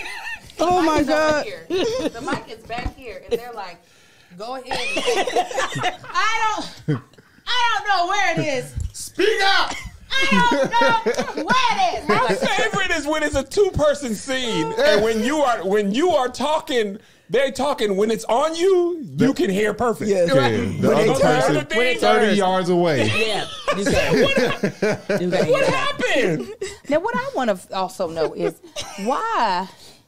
oh my God. Here. The mic is back here, and they're like, "Go ahead." And say, I don't. I don't know where it is. Speak up. I don't know where it is. "My I'm like, favorite is when it's a two-person scene, and when you are when you are talking, they're talking. When it's on you, you can hear perfect." Yes. Yeah, When the they other turn- person when they thirty turn. yards away. Yeah. You got it. You got it. What happened? Now, what I want to also know is why,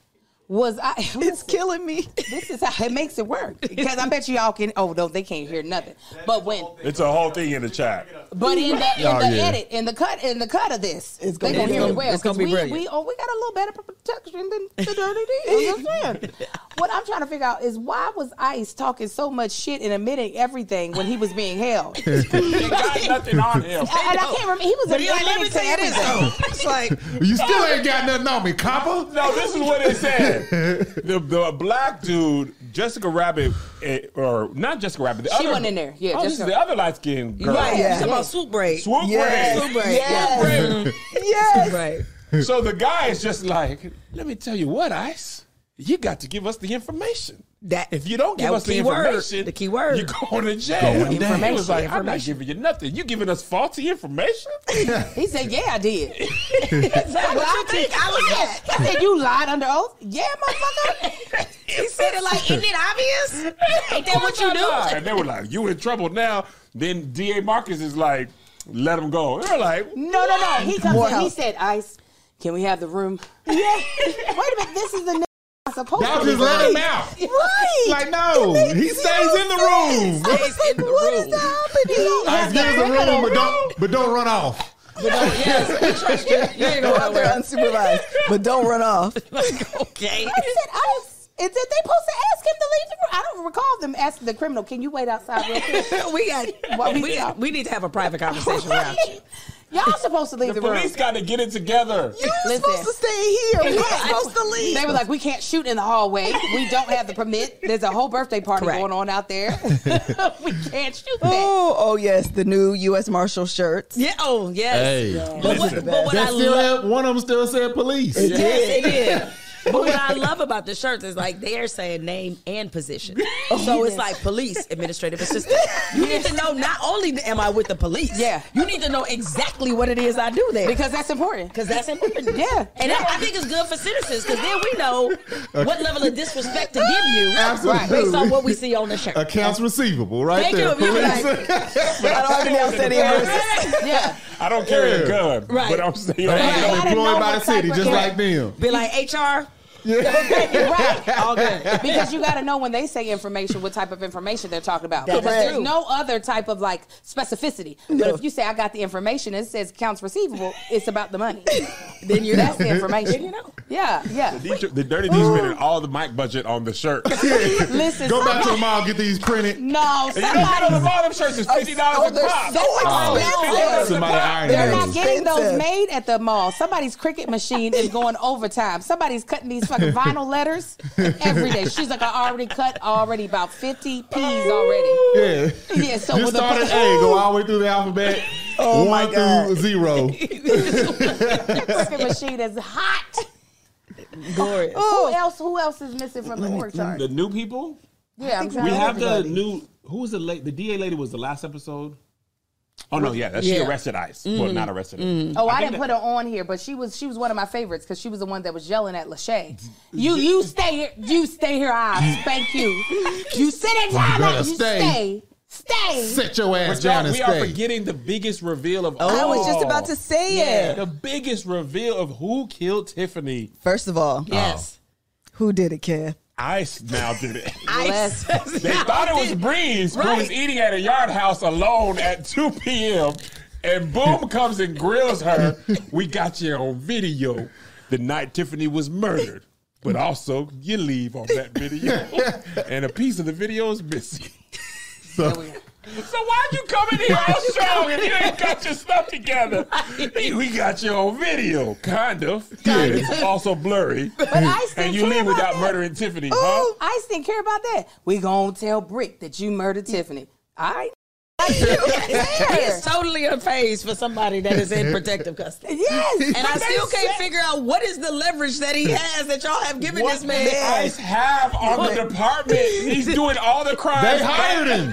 Was I? It's killing me. This is how it makes it work because I bet you y'all can. Oh no, they can't hear nothing. But when, It's a whole thing in the chat. but in the in Oh, the yeah. edit, in the cut, in the cut of this, It's they gonna gonna be hear it brilliant. well It's gonna because be we brilliant. we oh we got a little better protection than the Dirty D. I'm just saying. What I'm trying to figure out is why was Ice talking so much shit and admitting everything when he was being held? They got nothing on him. And I can't remember. He was But he like, let admitting me to tell you this everything. though. It's like You still ain't got nothing on me, copper. No, this is what it said. The, the black dude, Jessica Rabbit, eh, or not Jessica Rabbit. The She other, wasn't in there. Yeah, oh, this is Jessica- the other light skinned girl. right. Yeah. You talking about swoop braid? Swoop Yes. braid. Swoop braid. Yes. Yes. Right. So the guy is just like, let me tell you what, Ice, you got to give us the information. That If you don't give that us the key word, information, the key word. you're going to jail. Going down. He was like, I'm not Information. giving you nothing. You giving us faulty information? He said, "Yeah, I did." That's what you think I was at. I said, "You lied under oath." Yeah, motherfucker. He said it like, isn't it obvious? Ain't that what you do? And they were like, you in trouble now. Then D A Marcus is like, let him go. They're like, No, no, no. He comes More in. He help. said, "Ice, can we have the room?" Yeah. Wait a minute. This is the nigga I'm supposed Y'all to just be let right. him out. Right. Like, no, he stays in the room. Stays in the What room. is happening? Ice, give us the room, but don't, but don't run off. But no, yes, we trust you. You ain't Go going out there nowhere. unsupervised, but don't run off. Okay. I said, "Ice." Is that they supposed to ask him to leave the room? I don't recall them asking the criminal, "Can you wait outside real quick?" we got. What we we, got? we need to have a private conversation around you. Y'all supposed to leave the the, room. police got to get it together. You're Listen. supposed to stay here. We're Yeah. supposed to leave. They were like, "We can't shoot in the hallway. We don't have the permit. There's a whole birthday party Correct. going on out there. We can't shoot that." Oh, oh yes, the new U S Marshal shirts. Yeah. Oh, yes. Hey, But what, Listen. but what I that still love, had, one of them still said police. yes, it is. But what I love about the shirts is like they're saying name and position. So it's like police, administrative assistant. You need to know not only am I with the police, Yeah. you need to know exactly what it is I do there. Because that's important. Because that's important. Yeah. And I, I think it's good for citizens because then we know what level of disrespect to give you Absolutely. based on what we see on the shirt. Accounts receivable, right Thank there. you. You're Police. like- I don't even know any words. Yeah. I don't carry a Yeah. gun, Right. but I'm saying, Hey, Right. I'm I didn't know employed by the what type city, of just gun. like them. Be like H R. Right. All good. Because you got to know when they say information, what type of information they're talking about. That's Because true. there's no other type of like specificity. But if you say I got the information, it says accounts receivable, it's about the money. Then you That's know. the information. Then you know. Yeah, yeah. The, the Dirty D's spending all the mic budget on the shirt. Listen, Go back to the somebody- mall, get these printed. No, And you know, some somebody. of all them shirts is fifty dollars a they're pop. so expensive. Somebody iron They're those. not getting those Expensive. made at the mall. Somebody's Cricut machine is going overtime. Somebody's cutting these fucking vinyl letters every day. She's like, I already cut already about fifty P's already. Yeah. Yeah, so Just with the- start at A, go all the way through the alphabet. Oh, my one God. through zero. Cricut machine is hot. Glorious. Who else? Who else is missing from the org chart? The new people? Yeah, I'm trying We to have the everybody. new. Who was the late? The D A lady was the last episode. Oh no, yeah, that she Yeah. arrested Ice. Well, not arrested him. Oh, I, think didn't that- put her on here, but she was she was one of my favorites because she was the one that was yelling at Lachey. You you stay here, you stay here, I spank you. You sit in time, better you stay. stay, stay. Set your ass But down y'all, and we are stay. forgetting the biggest reveal of all. I was just about to say Yeah. it. The biggest reveal of who killed Tiffany. First of all, Yes. who did it, Kev? Ice now did it. Bless. They thought it was Breeze who was Right. eating at a yard house alone at two p.m. And Boom comes and grills her. We got you on video the night Tiffany was murdered. But also, you leave on that video. And a piece of the video is missing. So, So why'd you come in here all strong if you ain't got your stuff together? We got you on video, kind of. It's also blurry. But Ice didn't And you care leave about without that. murdering Tiffany, Oh, huh? Ice didn't care about that. We gonna tell Brick that you murdered Tiffany. All right. It's totally unfazed for somebody that is in protective custody. Yes. And I still can't figure out what is the leverage that he has that y'all have given What this does man. Ice have on the department? He's doing all the crimes. they hired him.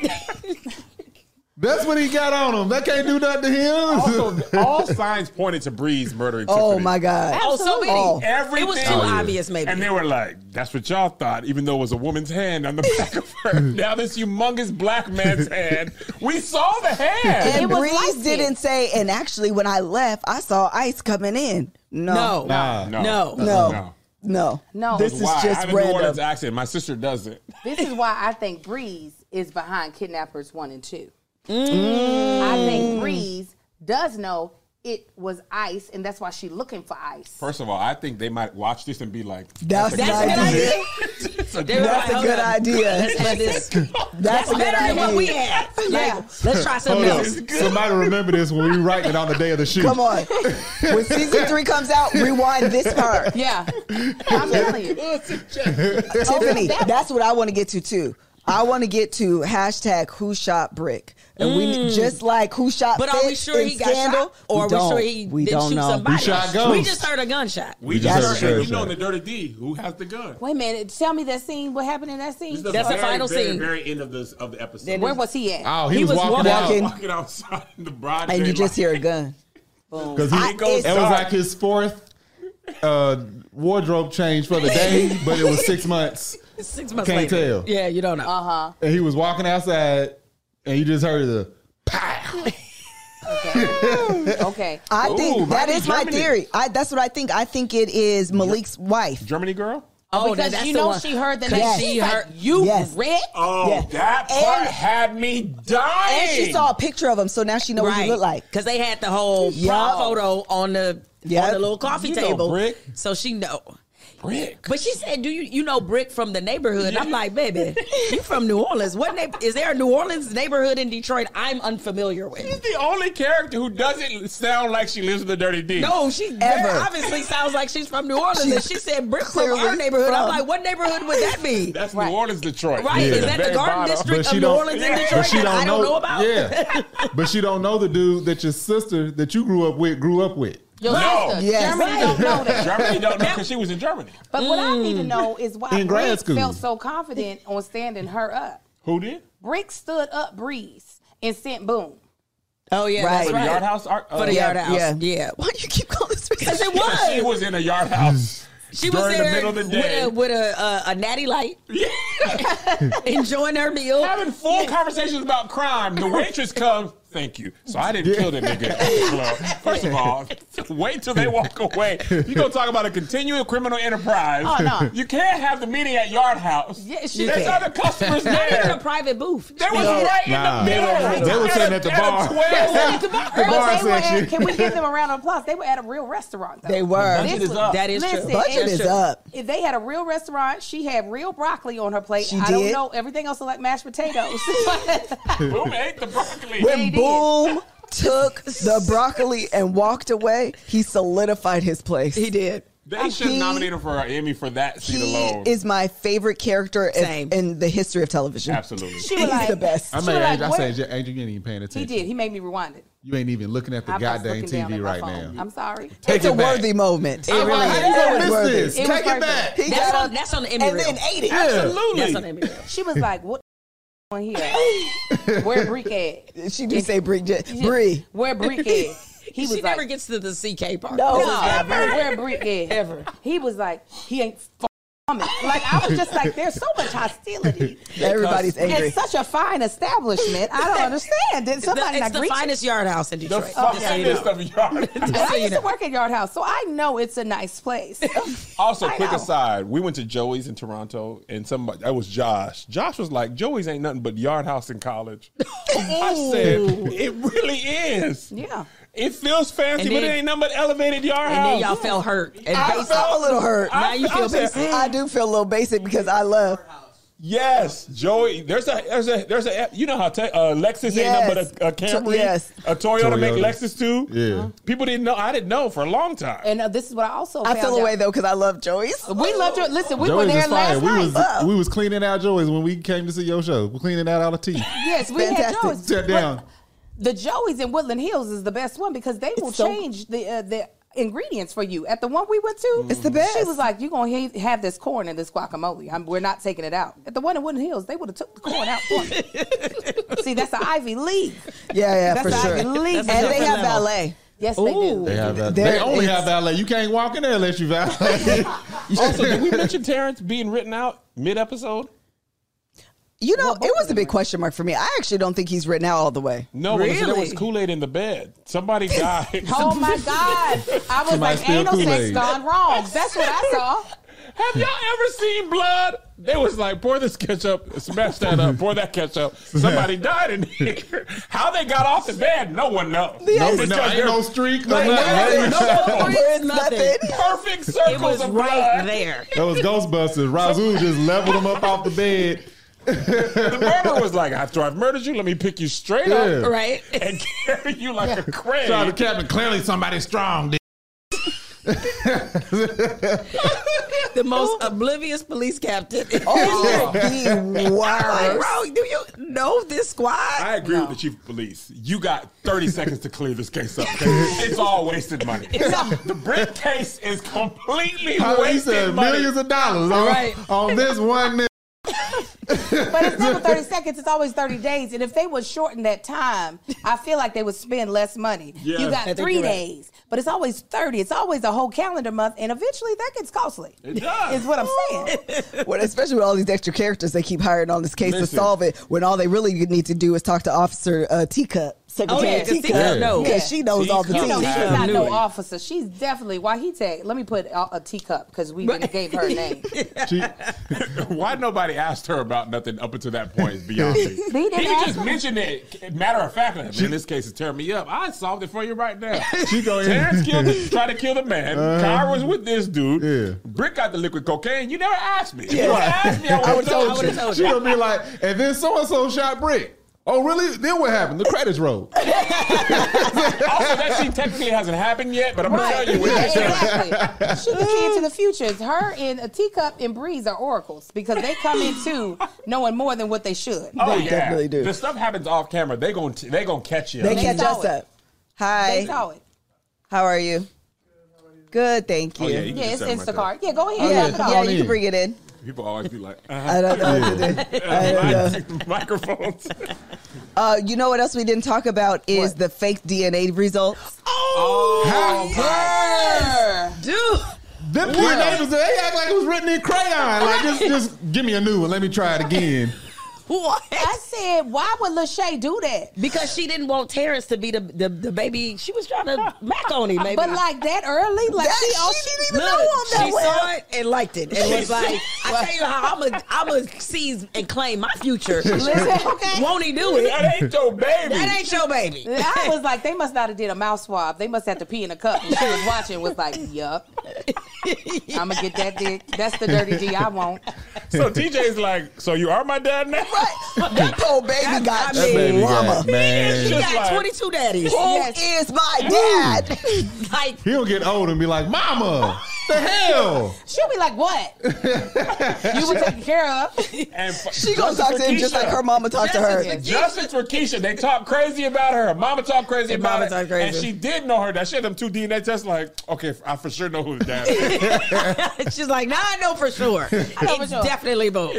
That's what he got on him. That can't do nothing to him. Also, all signs pointed to Breeze murdering Tiffany. Oh my God! Oh, so many. Oh. Everything. It was too Oh, yeah. obvious, maybe. And they were like, that's what y'all thought, even though it was a woman's hand on the back of her. Now this humongous black man's hand. We saw the hand. And It was Breeze light-skinned. didn't say. And actually, when I left, I saw Ice coming in. No, no. Nah. No. No. No. No. No, No. This is Why? I just have a New Orleans random. accent. My sister doesn't. This is why I think Breeze is behind Kidnappers one and two. I think Breeze does know it was Ice, and that's why she's looking for Ice. First of all, I think they might watch this and be like, That's, That's an a good idea. idea. "It's a They were That's like, a good hold on. idea. Let's have this. That's That's a good better than what we idea. had. Like, Yeah. let's try something Hold else. up. Somebody remember this when we writing it on the day of the shoot. Come on. When season three comes out, rewind this part. Yeah. I'm telling you. Tiffany, that's what I want to get to too. I want to get to hashtag who shot Brick. And we just like who shot But are we Fitz sure in he got Scandal, shot? Or we are we don't. sure he we didn't don't shoot know. somebody? We shot We ghosts. just heard a gunshot. We just just heard heard, a you know, in gunshot. the Dirty D, who has the gun? Wait a minute. Tell me that scene. What happened in that scene? This is the That's the very, final very, scene. very end of this of the episode. Where was he at? Oh, he, He was, was walking, walking. out Walking outside in the broad And you daylight. just hear a gun. because I- it was it's- like his fourth uh, wardrobe change for the day, but it was six months. Six months Can't later. tell. Yeah, you don't know. Uh huh. And he was walking outside, and you just heard the pow. Okay. I Ooh, think that might be is my Germany. theory. I, that's what I think. I think it is Malik's wife. Germany girl? Oh, because that's you the know one. she heard the 'Cause name. she She's like, heard- you Yes. Rick? Oh, Yeah. that part And- had me dying. And she saw a picture of him, so now she knows what he looked like. Because they had the whole Yup. prop photo on the Yep. on the little coffee You know table. Brick. So she know. Brick. But she said, "Do you you know Brick from the neighborhood?" I'm like, "Baby, you from New Orleans? What neighbor, is there a New Orleans neighborhood in Detroit I'm unfamiliar with?" She's the only character who doesn't sound like she lives in the Dirty D. No, she Ever. very obviously sounds like she's from New Orleans. And she said Brick from Clearly our neighborhood. I'm from- like, what neighborhood would that be? That's Right. New Orleans, Detroit. Right? Yeah. Is that the Very Garden bottom. District But of she New don't- Orleans in Yeah. Detroit But she that don't I don't know, know about? Yeah, but she don't know the dude that your sister that you grew up with grew up with. Your No. sister. Yes. Germany don't know that. Germany don't know because she was in Germany. But what I need to know is why In grad Brick school. felt so confident on standing her up. Who did? Brick stood up Breeze and sent Boom. Oh yeah, Right. that's For the right. Yard House? Art, uh, For the Yeah, Yard House. yeah. Yeah. Why do you keep calling this? Because it She was. was in a Yard House. She was during there the middle of the day. with a, with a, uh, a natty light, enjoying her meal. Having full conversations about crime. The waitress comes. Thank you. So I didn't kill the nigga. at the club. First of all, wait till they walk away. You gonna talk about a continuing criminal enterprise? Oh, no. You can't have the meeting at Yard House. Yeah, she There's can. other customers Not even a there. private booth. They was right Nah. in the middle. They were sitting at the bar. a twelve. The But bar they were at, section. can we give them a round of applause? They were at a real restaurant, though. They were. This Budget is was- up. That is Listen, true. Budget and is true. up. If they had a real restaurant, she had real broccoli on her plate. She I don't did. know. Everything else was like mashed potatoes. Boom ate the broccoli. When They did. Boom took the broccoli and walked away, he solidified his place. He did. They should He- nominate him for an Emmy for that scene He alone. is my favorite character in, Same. in the history of television. Absolutely. She was He's like, the best. I She mean, was like, Angel, I what- said, Angel, you ain't even paying he attention. did. He made me rewind it. You ain't even looking at the I was goddamn looking down T V at my right phone. now. I'm sorry. Take It's it a back. worthy moment. It really How is. you gonna miss worthy. this? It was Take it worth back. He That's got on, up that's on the Emmy and reel. then ate it. Absolutely. That's on the Emmy reel. She was like, what on here? Where Brick at? She do say Brie. Brie. Where Brick at? He was She like, never gets to the C K part. No. This is no, bad. where Brick at? Ever. He was like, he ain't f- coming. Like, I was just like, there's so much hostility. Everybody's angry. It's such a fine establishment. I don't understand. Did The- somebody it's not the greet you? finest yard house in The Detroit. Just so you finest know. of Yard. And I used to work at Yard House, so I know it's a nice place. Also, I quick know. aside, we went to Joey's in Toronto, and somebody that was Josh. Josh was like, "Joey's ain't nothing but Yard House in college." I said, "It really is. Yeah. It feels fancy, And but it then- ain't nothing but elevated Yard And House." then y'all felt hurt. And I basic. felt a little hurt. Now you I- feel I said, basic. I do feel a little basic because I love. Yes, Joey. There's a there's a there's a you know how te- uh, Lexus Yes. ain't nothing but a, a Camry, Yes. a Toyota, make Toyota. Lexus too. Yeah. People didn't know. I didn't know for a long time. And uh, this is what I also I found feel out. away though because I love Joey's. We loved your, listen, we were Joey's there is fire. last We night. was we was cleaning out Joey's when we came to see your show. We're cleaning out all the teeth. Yes, we Fantastic. had Joey's. Sit down. The Joey's in Woodland Hills is the best one because they will so- change the uh, the ingredients for you. At the one we went to, It's the best. She was like, "You're gonna ha- have this corn and this guacamole. I'm, we're not taking it out." At the one in Woodland Hills, they would have took the corn out for me. See, that's the Ivy League. Yeah, yeah, That's for the sure. Ivy League. And they different have level. ballet. Yes, they do. They have that. There They only is- have valet. You can't walk in there unless you valet. Also, did we mention Terrence being written out mid episode? You know, it was a big question mark for me. I actually don't think he's written out all the way. No, but there Really? was Kool-Aid in the bed. Somebody died. Oh my God! I was Somebody like, spilled "Ain't no sex Kool-Aid. gone wrong." That's what I saw. Have y'all ever seen blood? They was like, pour this ketchup, smash that up, pour that ketchup. Somebody died in here. How they got off the bed, no one knows. No, Because no, ain't they're- no streak. Like, no, nothing. nothing. No, It's nothing. perfect It circles was of right blood. there. That was Ghostbusters. Razoo just leveled him up off the bed. The murderer was like, after I've murdered you, let me pick you straight Yeah. up Right. and carry you like a crane. Shout out to Captain. Clearly somebody strong. The most oblivious police captain. Oh, the Like, worst. bro, do you know this squad? I agree with the chief of police. You got thirty seconds to clear this case up. It's all wasted money. The brick case is completely How he wasted said money. millions of dollars on, Right. on this one nigga. But it's never thirty seconds. It's always thirty days. And if they would shorten that time, I feel like they would spend less money. Yeah. You I got think three you're right. days, but it's always thirty. It's always a whole calendar month, and eventually that gets costly. It does. Is what I'm saying. Well, especially with all these extra characters they keep hiring on this case Listen. to solve it, when all they really need to do is talk to Officer uh, Teacup, Secretary Oh, yeah, 'cause Teacup. Teacup knows. Yeah, she knows all the Teacup You know, tea. she's Yeah. not Knew no it. officer. She's definitely, why he take, let me put a, a teacup because we didn't gave her a name. She, Why nobody asked her about nothing up until that point is beyond me. He didn't ask just her. mentioned it. Matter of fact, man, this case is tearing me up. I solved it for you right now. she go in. Terrence killed the, tried to kill the man. Uh-huh. Kyra was with this dude. Yeah. Brick got the liquid cocaine. You never asked me. If you would have asked me, I would have I told would've you. told She you. gonna be like, and then so and so shot Brick. Oh, really? Then what happened? The credits rolled. Also, that scene technically hasn't happened yet, but I'm going to Right. tell you when Yeah, that exactly. She can see into the future. It's her and a teacup and Breeze are oracles because they come into knowing more than what they should. Oh, They yeah. definitely do. The stuff happens off camera. They gon' they gonna catch you. They They catch saw us it. up. Hi. They saw it. How are you? Good, thank you. Oh, yeah, you can Yeah, just it's set them right Instacart. Yeah, go ahead. Oh, yeah. Drop it off. Yeah, on you in. can bring it in. there. People always be like, uh, I don't know what to do. I don't know. microphones. Uh, you know what else we didn't talk about is What? the fake D N A results. Oh, Her. Dude. Them poor neighbors, they act like it was written in crayon. Like, just, just give me a new one. Let me try it again. What? I said, why would Lachey do that? Because she didn't want Terrence to be the, the, the baby. She was trying to mac on him, maybe. But like that early, like That- she, oh, she she didn't even Look, know him that she well. saw it and liked it, and was like, "I tell you how I'm gonna, I'm gonna seize and claim my future." Listen, okay. Won't he do it? that ain't your baby. That ain't your baby. I was like, they must not have did a mouth swab. They must have to pee in a cup. And she was watching, was like, yup. I'm gonna get that dick. That's the dirty D I want. So T J's like, so you are my dad now? That poor baby got I mean, Baby drama. got, man. She Just got like- twenty-two daddies. Who Yes. is my dad? Like, He'll get old and be like, Mama, the hell? She'll be like, what? You were taken care of. And f- She gonna justice talk for to him just Keisha. like her mama talked to her. Justice Justice for Keisha. They talk crazy about her. Her mama talk crazy And about mama it. talk crazy. And she did know her. That she had them two D N A tests. Like, okay, I for sure know who the dad is. she's like, "Now I know for sure. know for It's sure. definitely Boo."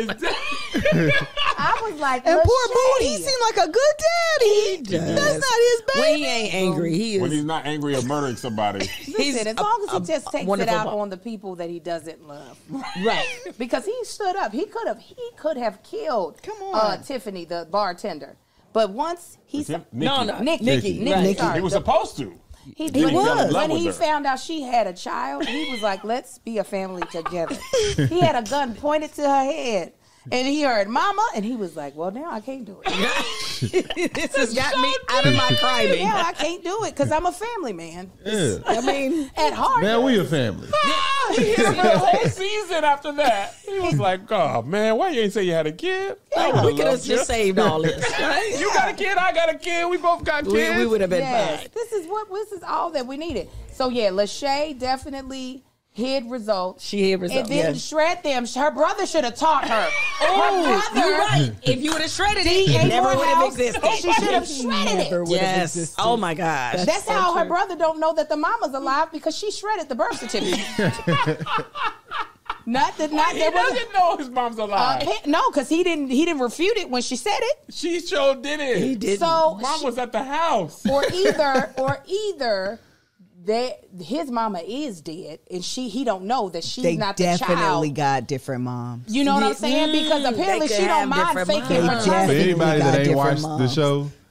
I was like, And poor Lachey. Boo, he seemed like a good daddy. does. That's not his baby. When he ain't angry, he is. when he's not angry or murdering somebody. he's Listen, as a- long as he a- just a takes it wonderful out boy. on the people that he doesn't love. Right. Because he stood up. He could have he could have killed Come on. Uh, Tiffany, the bartender. But once he Him? No, Nikki. no, Nikki, Nikki, Nikki, right. sorry. He was The- supposed to. He, Then he fell in love When with he her. found out she had a child, he was like, let's be a family together. He had a gun pointed to her head. And he heard mama, and he was like, well, now I can't do it. This has got me out of my criming. Now I can't do it because I'm a family man. Yeah. I mean, At heart. Now we a family. He hit him the whole season after that. He was like, oh, man, why you ain't say you had a kid? I we would've could have loved you. just saved all this. Right? You got a kid, I got a kid. We both got we, kids. we would have been Yes, fine. this is what this is all that we needed. So yeah, Lachey definitely hid results. She hid results, and then yeah. shred them. Her brother should have taught her. Oh, her brother, you're right. If you would have shredded it, D. it never would have Morehouse, existed. She should have shredded it. Yes. Oh my gosh. That's how her brother don't know that the mama's alive because she shredded the birth certificate. Not that, not He that was. doesn't know his mom's alive. Uh, no, because he didn't. He didn't refute it when she said it. She sure did it. He didn't. So Mom she- was at the house. or either, or either. That his mama is dead, and she he don't know that she's They not the definitely child. got different moms. You know what I'm saying? Mm, Because they apparently could she don't have mind different faking moms. For maternity. Definitely anybody got that ain't different watched the moms. show,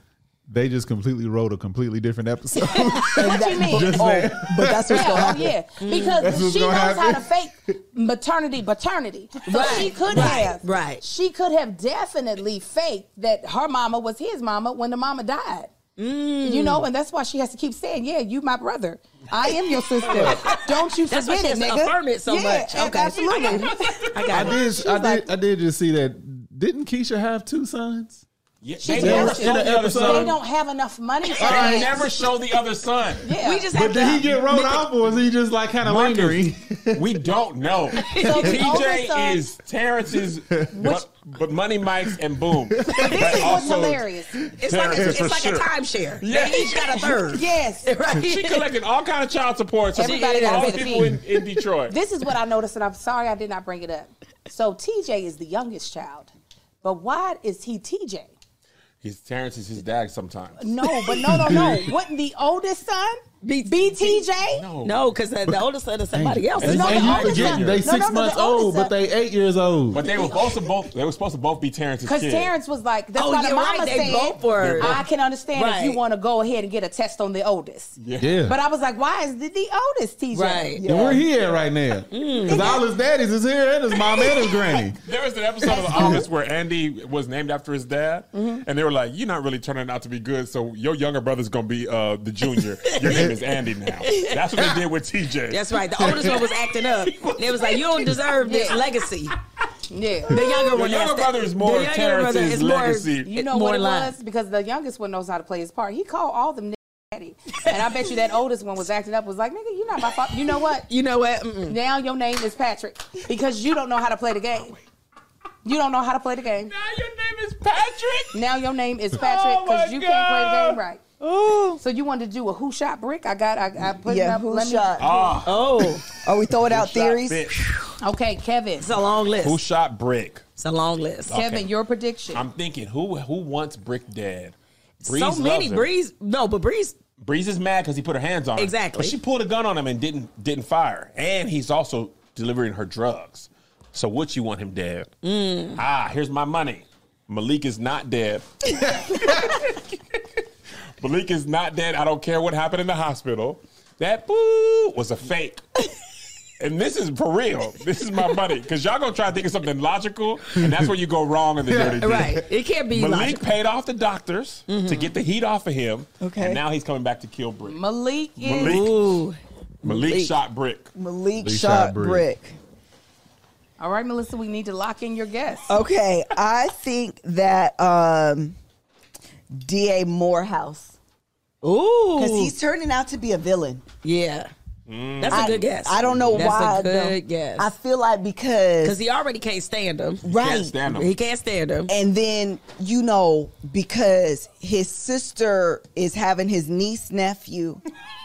they just completely wrote a completely different episode. What you mean? Just Oh, saying. But that's what's yeah, going to oh, happen. yeah, because That's what's she knows gonna how to happen. fake maternity, paternity. So Right, she could right, have, right. She could have definitely faked that her mama was his mama when the mama died. Mm. You know, and that's why she has to keep saying, "Yeah, you my brother. I am your sister. Don't you That's why forget she it, has to nigga." affirm it so yeah, much. ab- Okay. absolutely. I I got it. did. I did. I did just see that. Didn't Keisha have two sons? Yeah, She they did. never She showed did. the other They They son. don't have enough money for They that. never show the other son. Yeah. We just But have did to, he get wrote off, or was he just like kind of lingering? We don't know. the T older J son- is Terrence's, but, but Money Mike's and Boom. This is what's hilarious. it's like a, Terrence, it's for like sure. a timeshare. Yeah. They each got a third. Yes. Right. She collected all kind of child support. So Everybody she, gotta all pay the the people fee. in, in Detroit. This is what I noticed, and I'm sorry I did not bring it up. So T J is the youngest child, but why is he T J? He's Terrence is his dad sometimes. No, but no, no, no. Wouldn't the oldest son be, be T J? No. No, because the, the oldest son is somebody else. And, No, and the you oldest forgetting son- they no, six no, no, months the oldest old, but son- they eight years old. But they were supposed to both. They were supposed to both be Terrence's Because kids. Terrence was like, that's Oh, why the you're mama right. They said, both were. I can understand if you Right. want to go ahead and get a test on the oldest. yeah. But I was like, why is the, the oldest T J? Right. And where he at right now? Because all his daddies is here, and his mom and his granny. There was an episode of The Office where Andy was named after his dad, Mm-hmm. and they were like, "You're not really turning out to be good, so your younger brother's gonna be uh, the junior. Your name is Andy now." That's what they did with T J. That's right. The oldest one was acting up. They was like, you don't deserve this legacy. Yeah. The younger The one younger has to- brother is more the younger brother Terrence's is more- legacy. You know More what it line. was? Because the youngest one knows how to play his part. He called all them niggas daddy. And I bet you that oldest one was acting up, was like, nigga, you're not my father. You know what? You know what? Mm-mm. Now your name is Patrick because you don't know how to play the game. You don't know how to play the game. Now your name is Patrick. Now your name is Patrick Oh, my because you can't play the God. game right. So you wanted to do a who shot brick? I got. I, I put it Yeah, up. who Let me- shot? Ah, Oh, Are we throwing out shot theories? bitch. Okay, Kevin. it's a long list. Who shot Brick? It's a long list. Kevin, Okay. your prediction. I'm thinking who who wants Brick dead? Breeze so many. loves him. Breeze. No, but Breeze. Breeze is mad because he put her hands on her. Exactly. But she pulled a gun on him and didn't didn't fire. And he's also delivering her drugs. So would you want him dead? Mm. Ah, here's my money. Malik is not dead. Malik is not dead. I don't care what happened in the hospital. That boo was a fake. And this is for real. This is my money. Because y'all going to try to think of something logical, and that's where you go wrong in the dirty deal. Right. It can't be Malik logical. paid off the doctors to get the heat off of him. Okay. And now he's coming back to kill Brick. Malik is. Malik. Ooh. Malik, shot Brick. Malik Lee shot shot Brick. brick. All right, Melissa, we need to lock in your guess. Okay, I think that um, D A Morehouse, Ooh. because he's turning out to be a villain. Yeah. That's a I, good guess. I don't know That's why. a good though. guess. I feel like because Because he already can't stand him. right, Can't stand him. He can't stand him. and then you know because his sister is having his niece nephew.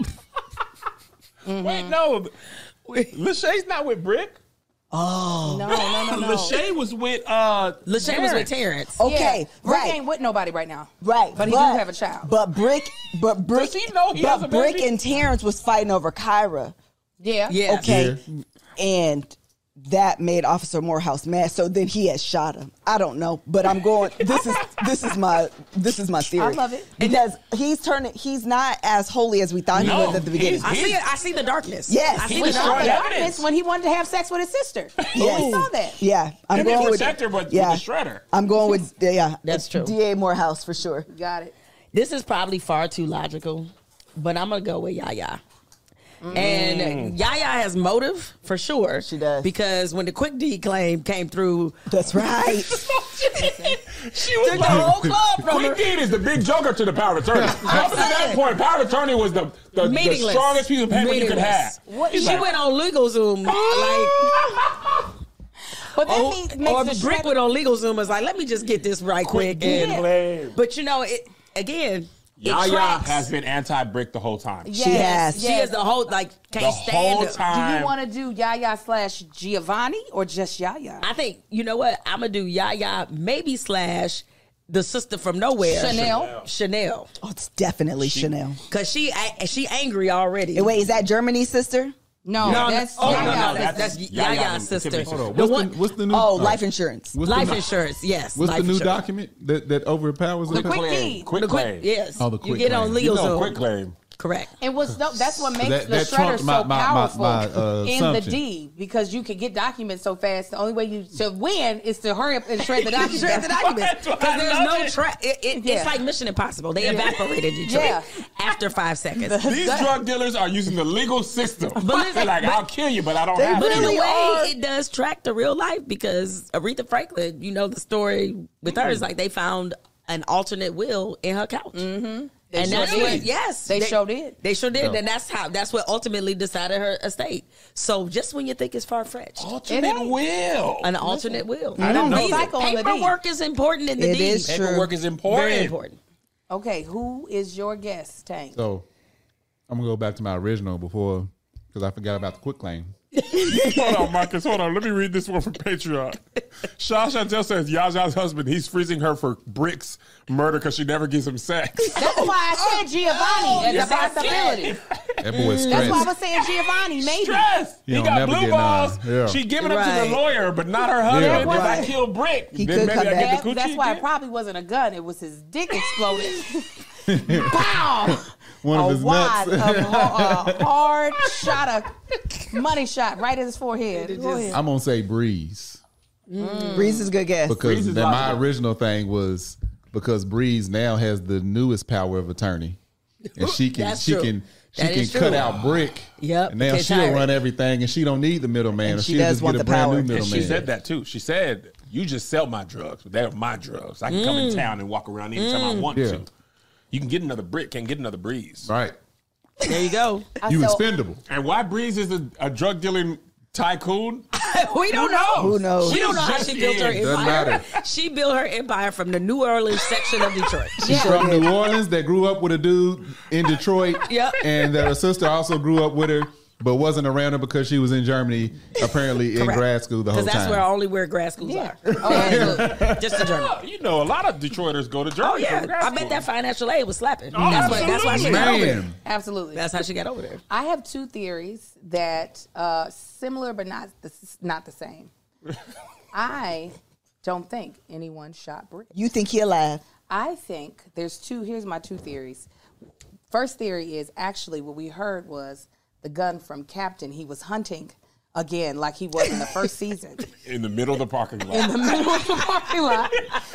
Wait, no. Lachey's not with Brick. Oh, No, no, no, no. Lachey was with uh Lachey was with Terrence. okay, Yeah, Brick right. ain't with nobody right now. Right, But he do have a child. But Brick, but Brick, Does he know he but has a Brick baby? and Terrence was fighting over Kyra. Yeah. Yeah. Okay, and that made Officer Morehouse mad. So then he had shot him. I don't know, but I'm going. This is this is my this is my theory. I love it. because he's turning. He's not as holy as we thought No, he was at the beginning. he's- I see it. I see the darkness. Yes. I He see the destroyed darkness. evidence. Darkness when he wanted to have sex with his sister. Yes. We saw that. Yeah, I'm Him and going with Protector, but with yeah. the shredder. I'm going with yeah. That's true. D A Morehouse for sure. Got it. This is probably far too logical, but I'm gonna go with Yaya. And Yaya has motive for sure. She does. Because when the quick deed claim came through, That's right. She was took the whole club from her. Quick Deed is the big joker to the power of attorney. Up to that saying. point, power of attorney was the, the, the Meaningless. strongest piece of paper you could Meaningless. have. What- He's She like, went on LegalZoom like, But that oh, means, or makes the Brick shredder- went on LegalZoom was like, let me just get this right quick. Deed And, blame. but you know, it again. it Yaya tracks. has been anti-Brick the whole time. Yes, She has. She yes. is the whole like can't The stand whole her. time. Do you want to do Yaya slash Giovanni or just Yaya? I think you know what I'm gonna do. Yaya maybe slash the sister from nowhere, Chanel. Chanel, Oh, it's definitely Chanel. because she she angry already. Hey, wait, is that Germany's sister? No, No, that's oh, Yaya. no, no, that's- that's, that's Yaya Yaya's and sister. Tiffany's Hold on. The What's, one, the, what's the new? Oh, uh, life insurance. What's life the, insurance, yes. What's life the new insurance. document that, that overpowers The it? quick Claim. deed. Quick The quick, claim. yes. Oh, the you quick get on claim. You LeoZone. know, quick claim. Correct. And what's dope, that's what makes that- the that shredder trumped my- so my- my- powerful my, uh, in the assumption. D because you can get documents so fast. The only way you to win is to hurry up and shred the documents. Shred the documents That's why because I there's love no it. track. It, it, Yeah. It's like Mission Impossible. They evaporated Detroit Yeah. after five seconds. These drug dealers are using the legal system. listen, They're like, but- I'll kill you, but I don't They have But to. in a really way, are. it does track the real life because Aretha Franklin, you know the story with her is like they found an alternate will in her couch. Mm-hmm. And sure that's did. what, yes. They sure did. They sure did. Yeah. And that's how, that's what ultimately decided her estate. So just when you think it's far fetched, Alternate will. an alternate will. I didn't know Amazing. that. On the D. Paperwork is important in the It D. is true. Paperwork is important. Very important. Okay, who is your guest, Tank? So I'm gonna go back to my original before because I forgot about the quick claim. Hold on, Marcus. Hold on. Let me read this one from Patreon. Shaw Chantel says Yaja's husband, he's freezing her for Brick's murder because she never gives him sex. That's why I said Giovanni as a possibility. That boy's stressed. That's why I was saying Giovanni, maybe. Stress. You He don't got never blue get balls. none. Yeah. She giving them to Right. the lawyer, but not her husband. Yeah. If I Right. kill Brick, He then could maybe come I back. get That- the coochie that's why it again. probably wasn't a gun. It was his dick exploded. Pow! One of a his wad nuts. of ha- a hard shot of money shot right in his forehead. Go ahead. I'm gonna say Breeze Breeze is a good guess. because Breeze is then my logical. original thing was because Breeze now has the newest power of attorney, and she can That's she true. can she That can is cut true. out Brick. Yep, And now get she'll tired. run everything, and she don't need the middleman. And or she she'll does just want get a the brand power. new And And middleman. she said that too. She said, "You just sell my drugs, but they're my drugs. I can come in town and walk around anytime I want Yeah. to. You can get another Brick, can't get another Breeze. Right, There you go. you so- expendable. And why Breeze is a, a drug dealing tycoon? we don't know. Who knows? We don't know how Just she built her in. Doesn't empire. matter. She built her empire from the New Orleans section of Detroit. She's from New Orleans that grew up with a dude in Detroit. Yep. And that her sister also grew up with her, but wasn't around her because she was in Germany, apparently in Correct. grad school the whole Because time. that's where only where grad schools Yeah. are. And just in Germany. Oh, you know, a lot of Detroiters go to Germany. Oh yeah, for grad I school. bet that financial aid was slapping. Oh, that's, what, that's why she got over there. Man, Absolutely. That's how she got over there. I have two theories that uh, similar but not the, not the same. I don't think anyone shot Brick. You think he alive? I think there's two. Here's my two theories. First theory is actually what we heard was the gun from Captain. He was hunting again like he was in the first season in the middle of the parking lot. in the middle of the parking lot.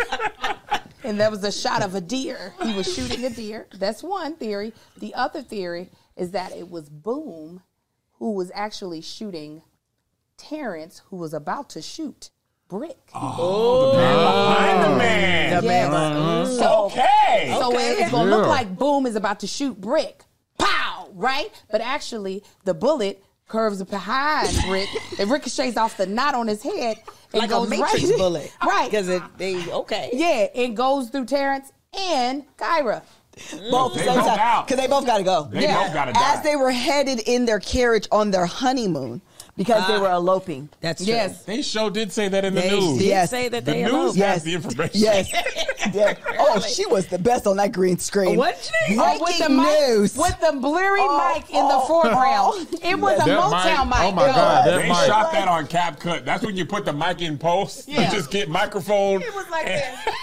And there was a shot of a deer. He was shooting a deer. That's one theory. The other theory is that it was Boom who was actually shooting Terrence, who was about to shoot Brick. Oh, the man behind the man. Yes. So, Okay. so it's going to look Yeah. like Boom is about to shoot Brick. Pow! Right? But actually, the bullet curves behind Brick. It ricochets off the knot on his head. And Like a goes Matrix right, bullet. Right. Because it they okay. Yeah, it goes through Terrence and Kyra. Both They same both time. out. Because they both got to go. They both gotta die. As they were headed in their carriage on their honeymoon because they were eloping. That's true. Yes. They sure did say that in the They news. did Yes. say that The they news eloped. Yes. has the information. Yes. Yeah. Oh, she was the best on that green screen. What she? Breaking with the news. mic, with the blurry Oh, mic in the oh, foreground. It was a That Motown mic- mic. oh my God, that They mic. shot that on Cap Cut. That's when you put the mic in post. Yeah. You just get microphone. It was like this.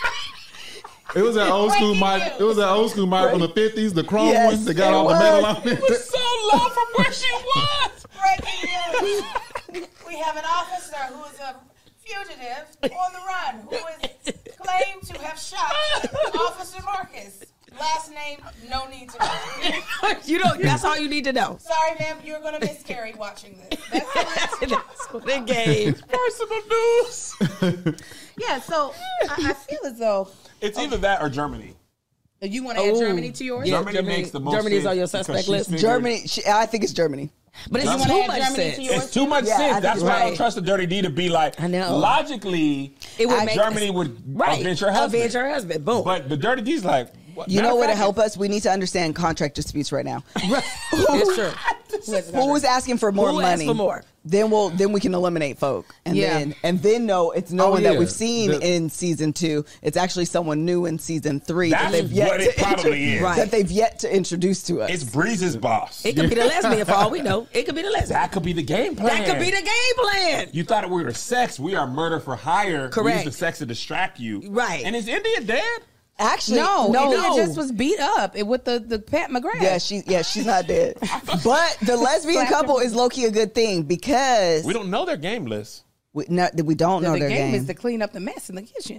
it was that old school Breaking mic. news. It was that old school mic from the fifties, the chrome Yes, ones that got it all the was. metal on it. It was so low from where she was. Breaking news. We have an officer who is a fugitive on the run who is claimed to have shot Officer Marcus. Last name, no need to know. You don't. That's all you need to know. Sorry, ma'am, you're going to miscarry watching this. That's That's what they gave. Personal news. Yeah, so I, I feel as though It's either that or Germany. you want to add Oh. Germany to yours. Yeah, Germany, Germany- makes the most Germany's sense on your because suspect she list. figured- Germany. She, I think it's Germany. But it's You wanna too add much Germany sense. to yours? It's too much Yeah, I sense. think That's you're why I don't right. trust the Dirty D to be like. I know. Logically, It would make Germany would right. avenge her husband. Avenge her husband. Boom. But the Dirty D's like, You know what to help us? We need to understand contract disputes right now. It's true. Who is asking for more Who asked money? for more? Then we'll then we can eliminate folk, and Yeah. then and then no, it's no Oh, one yeah. that we've seen The- in season two. It's actually someone new in season three that That's they've yet what to it probably intro- is. Right. that they've yet to introduce to us. It's Breeze's boss. It could be the lesbian for all we know. It could be the lesbian. That could be the game plan. That could be the game plan. You thought we were sex. We are murder for hire. Correct. We use the sex to distract you. Right. And is India dead? Actually, No, no, India no. just was beat up with the, the Pat McGrath. Yeah, she yeah she's not dead. But the lesbian couple is low key a good thing because We don't know their game list. we, no, we don't know the their game, game. is to clean up the mess in the kitchen.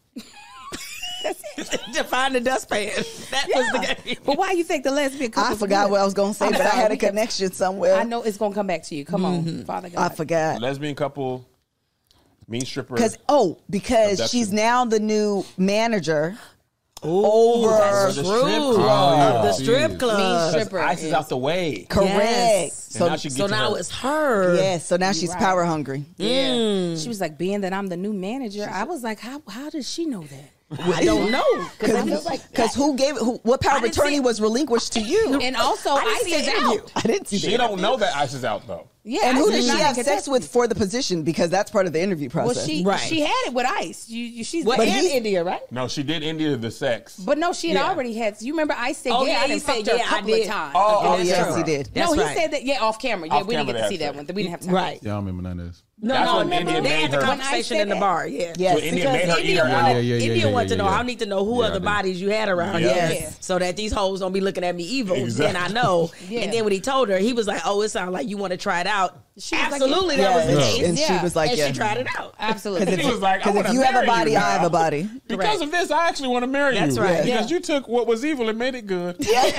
That's it. To find the dustpan. That was the game. But why you think the lesbian couple? I forgot what I was gonna say, but I had a connection somewhere. I know it's gonna come back to you. Come on, Father God. I forgot. Lesbian couple, mean stripper. Because oh, because Abduction. she's now the new manager Ooh, over that's the true. strip Of club. the strip Mean club. stripper Ice is is- out the way. correct. Yes. So And now she So gets now her- it's her. yes, so now she's right. power hungry. Yeah. She was like, being that I'm the new manager, I was like, how how does she know that? I don't know. Because like, Because who gave it? Who, what power of I didn't attorney see- was relinquished to you? And also, I didn't Ice see is an interview. out. I didn't see She that. don't know that Ice is out though. Yeah, And who Ice did is she not have in sex contest- with for the position? Because that's part of the interview Well, process. she Right. she had it with Ice. You, you she's Well, but, and he's- India, right? No, she did India the sex. but no, she had Yeah. already had. You remember Ice said, Oh, yeah, yeah, I he done said, fucked her yeah, a I couple did. of times. Oh, oh okay. yes, he did. That's no, he right. said that. Yeah, off camera. Yeah, Off we didn't get camera to see they that had one. We didn't have time. Right. Yeah, I don't remember none of this. No, That's no, when remember India they had made the her- conversation When I in the said bar. Yeah. Yes. So India Because made her eat India her wanted, out. Yeah, yeah, yeah, India yeah, wanted to yeah, know. yeah. I need to know who Yeah, other I did. bodies you had around. Yeah. Yes. Yeah. So that these hoes don't be looking at me evil. Exactly. Then I know. Yeah. And then when he told her, he was like, "Oh, it sounds like you want to try it out." She was like, Absolutely, Yeah, that was the and, case. and she Yeah. was like, and yeah. she tried it out. Absolutely. And he was like, I Because if wanna you have a marry body, you I have now. a body. Because Correct. of this, I actually want to marry That's you. right. Because Yeah. you took what was evil and made it good.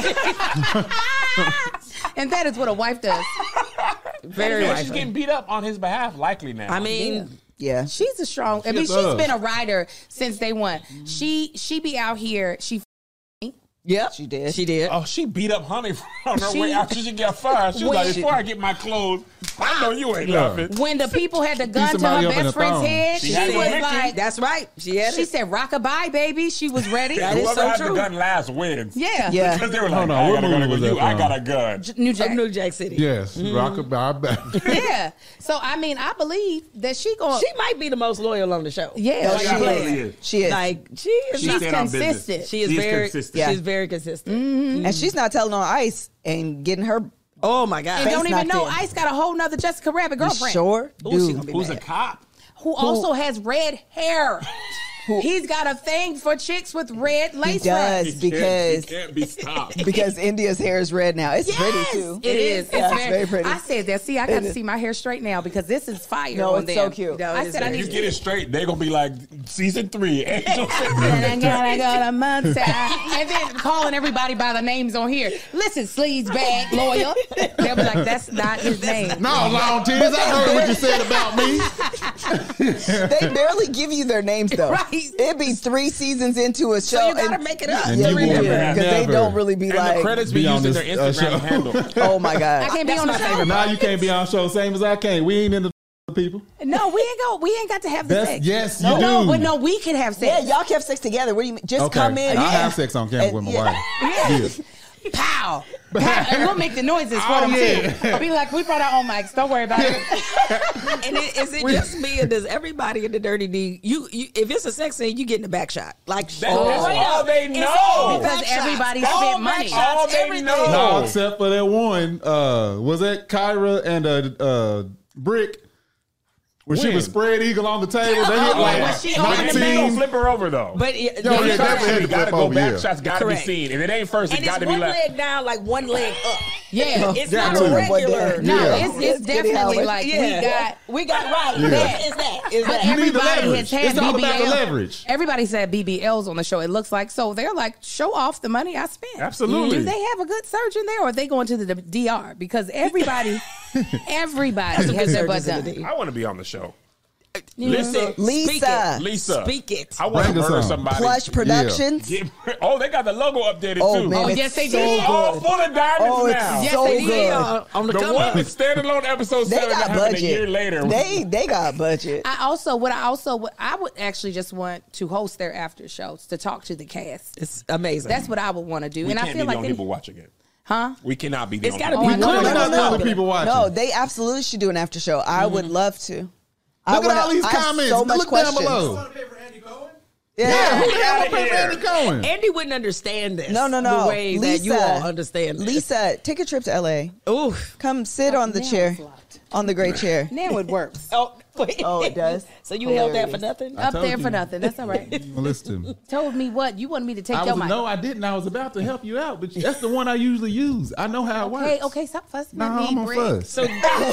And that is what a wife does. Very Yeah, right. she's getting beat up on his behalf, likely now. I mean, Yeah. She's a strong. I mean, She's she's tough. been a writer since day one. She she be out here. She yep, She did. She did. oh, she beat up Honey on her She- way after she got fired. She was When like, she- before I get my clothes, I know you ain't Yeah. laughing. when the people had the gun to somebody her up in a best friend's thong. head, She she, had it was convicted. like, That's right. She had she it. said, "Rockabye, baby." She was ready. That is Whoever so has true. the gun last wins. Yeah, Yeah. Because they were like, Hold on, I what got a gun movie was with you. that I from? got a gun. New Of Jack. New Jack City. Yes, rockabye back. Yeah. So I mean, I believe that she going. She might be the most loyal on the show. Yeah, No, like, she She is. really is. She is. Like she is. She not- stand on business. consistent. she is She's very. consistent. Yeah. She's very consistent. And she's not telling on Ice and getting her. Oh my god. and don't even knocked know in. Ice got a whole nother Jessica Rabbit girlfriend. Sure, Ooh, she do. gonna be Who's a mad. cop? Who also has red hair. He's got a thing for chicks with red He lace does fronts. because He can't be stopped. because India's hair is red now. It's pretty Yes, too. It is. Yeah, It's it's very pretty. I said that. See, I got It to is. see my hair straight now because this is fire. No, on it's them. so cute. No, I it is said I very need You to get it straight, they're gonna be like season three. Angel And I gotta go to Muncie. And then calling everybody by the names on here. Listen, sleaze bag lawyer. They'll be like, that's not his name. No, long tears. I heard what you said about me. They barely give you their names though. Right. It'd be three seasons into a show. So you gotta and- make it up. And Yeah, you we will do. Because they never- don't really be And like, the credits be, Be on using this, their uh, Instagram show. handle. oh my I God. can't be on the show. Now you can't be on show same as I can. We ain't in the people. No, we ain't go. We ain't got to have the That's- sex. yes, no, you no, do. but no, we can have Yeah, sex. y'all kept sex together. What do you mean? Just Okay, come in. I yeah. have sex on camera And- with my yeah. wife. Yeah. Yeah. Pow. Pow. And we'll make the noises for Oh, them yeah. too. Be like, we brought our own mics. Don't worry about it. And it, is it just me or does everybody in the Dirty D? You, you if it's a sex scene, you getting a back shot. Like That's all they It's know. all Because back shots. everybody All spent back money. shots, All they everything. know. No, except for that one. Uh, was that Kyra and uh, uh, Brick? When she When? was spread eagle on the table, they hit Oh, like when she opened the They bag. don't nineteen. flip her over though. But it, Yo, they- yeah, definitely had you to gotta flip go over, back. yeah. Shots gotta Correct. be seen. If it ain't first, and it gotta it's be one left. leg down, like one leg up. Yeah. It's Yeah, not too. a regular. No, Yeah. it's, it's It's getting definitely Howard. like Yeah. we got. We got right. Yeah. That is that. Is But that. You need the everybody leverage. has had It's all B B L. about the leverage. Everybody's had B B Ls on the show. It looks like so they're like show off the money I spent. Absolutely. Do they have a good surgeon there, or are they going to the D R? Because everybody, everybody Some has good their butt surgeons in done. the D. I want to be on the show. Lisa. Lisa. Lisa. Speak it. I want to Bring us murder on. somebody. Plush Productions. Get- oh, they got the logo updated Oh, too. man, Oh, it's yes, they so did. It's all good. full of diamonds Oh, it's now. Yes, so they did. good. Uh, on the, the cover. one that's standalone episode They seven that got happened budget. a year later. They they got budget. I also, what I also, would, I would actually just want to host their after shows to talk to the cast. It's amazing. That's what I would want to do, we and can't I be feel the like only they, people watching it. huh? We cannot be the It's only gotta people. be Oh, I know. good. Look at all the other people watching. No, they absolutely should do an after show. I would love to. I Look at wanna- all these I have comments. So much Look questions. down below. Yeah. Yeah, who the hell Outta pay here. Randy Cohen? Andy wouldn't understand this. No, no, no. The way that you all understand this. Lisa, take a trip to L A. Ooh. Come sit on the now chair, it's locked. on the great chair. Now it works. Oh, wait. Oh, it does? So you held that for Hilarious. nothing? Up told there for you. nothing. That's all right. Well, listen to me. Told me what? You wanted me to take I your was, mic. no, I didn't. I was about to help you out, but that's the one I usually use. I know how it Okay, works. okay, stop fussing No, at me, I'm on Brick. fuss. So,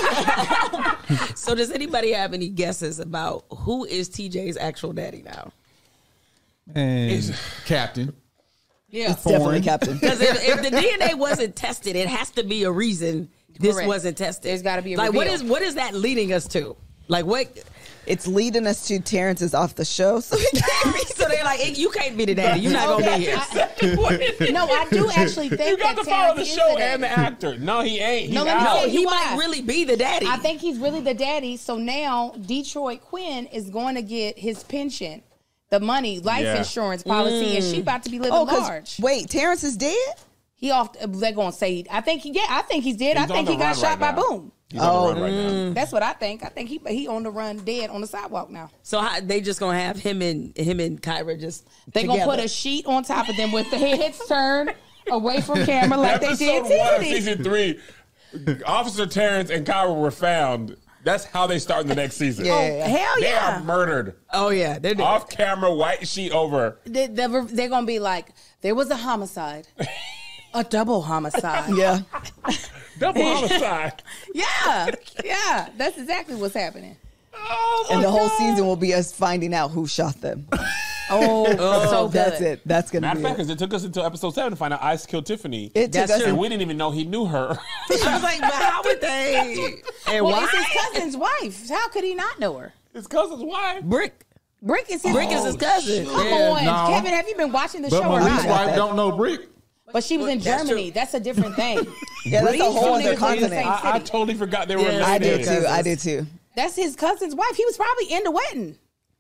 so does anybody have any guesses about who is T J's actual daddy now? And Captain. Yeah. It's definitely Foreign. Captain. Because if, if the D N A wasn't tested, it has to be a reason this Correct. wasn't tested. There's gotta be a like what reveal. is what is that leading us to? Like what? It's leading us to Terrence is off the show. So we can't So they're like, you can't be the daddy. You're not gonna be here. No, I do actually think You got that to follow the Terrence is show the and the daddy. actor. No, he ain't. He's No, let me out. tell No, you he why. might really be the daddy. I think he's really the daddy. So now Detroit Quinn is going to get his pension, the money, life Yeah. insurance policy, and she about to be living Oh, 'cause- large. wait, Terrence is dead? He off. They're gonna say. I think he. Yeah, I think he's dead. He's I on think the he got run shot right by now. Boom. He's on the run right now. That's what I think. I think he he on the run, dead on the sidewalk now. So how, they just gonna have him and him and Kyra just They together. gonna put a sheet on top of them with the heads turned away from camera like they did Episode one of Tiffany. season three, Officer Terrence and Kyra were found. That's how they start in the next season. Yeah. Hell They yeah! are murdered. Oh yeah, they're dead. Off camera, white sheet over. They, they're, they're gonna be like, there was a homicide, a double homicide. Yeah. Double homicide. Yeah, yeah, that's exactly what's happening. Oh my And the whole God. season will be us finding out who shot them. Oh, so good. That's it. That's going to Matter of be fact, it. because it took us until episode seven to find out Ice killed Tiffany. It took That's us. true. and we didn't even know he knew her. I was like, but how would they? And Well, why? it's his cousin's wife. How could he not know her? His cousin's wife. Brick. Brick is his. Brick is his cousin. Come Yeah. on, No. Kevin. Have you been watching the But show or Malik's not? wife don't know Brick. But she was in That's Germany. true. That's a different thing. Yeah, that's a These whole two other niggas live in the continent. same I, I city. totally forgot they were Yeah, I related. do too. I do too. That's his cousin's wife. He was probably in the wedding.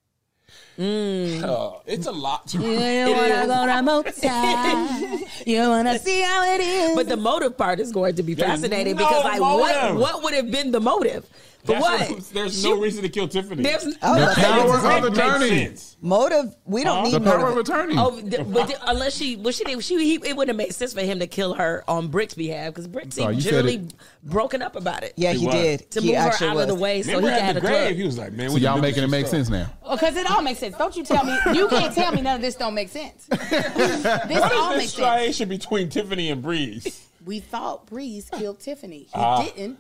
Uh, it's a lot to You wanna go to Motown? You wanna see how it is? But the motive part is going to be There's fascinating no because, like, what motive. what would have been the motive? For That's what? what- There's She- no reason to kill Tiffany. There's I was about to say, Power this is- of Makes attorney. sense. motive. We don't Huh? need The power of motive. attorney. Oh, th- but th- unless she, well, she did, she, he, it wouldn't have made sense for him to kill her on Brick's behalf because Brick sorry, seemed you said generally it. broken up about it. Yeah, He he was. did. To he move her actually out was. of the way so Remember he at could have the a grave, club. he was like, man, So we y'all can do making it this make stuff. sense now. Because it all makes sense. Don't you tell me. You can't tell me none of this don't make sense. This What all is makes this sense. striation between Tiffany and Breeze? We thought Breeze killed Tiffany. He Ah. didn't.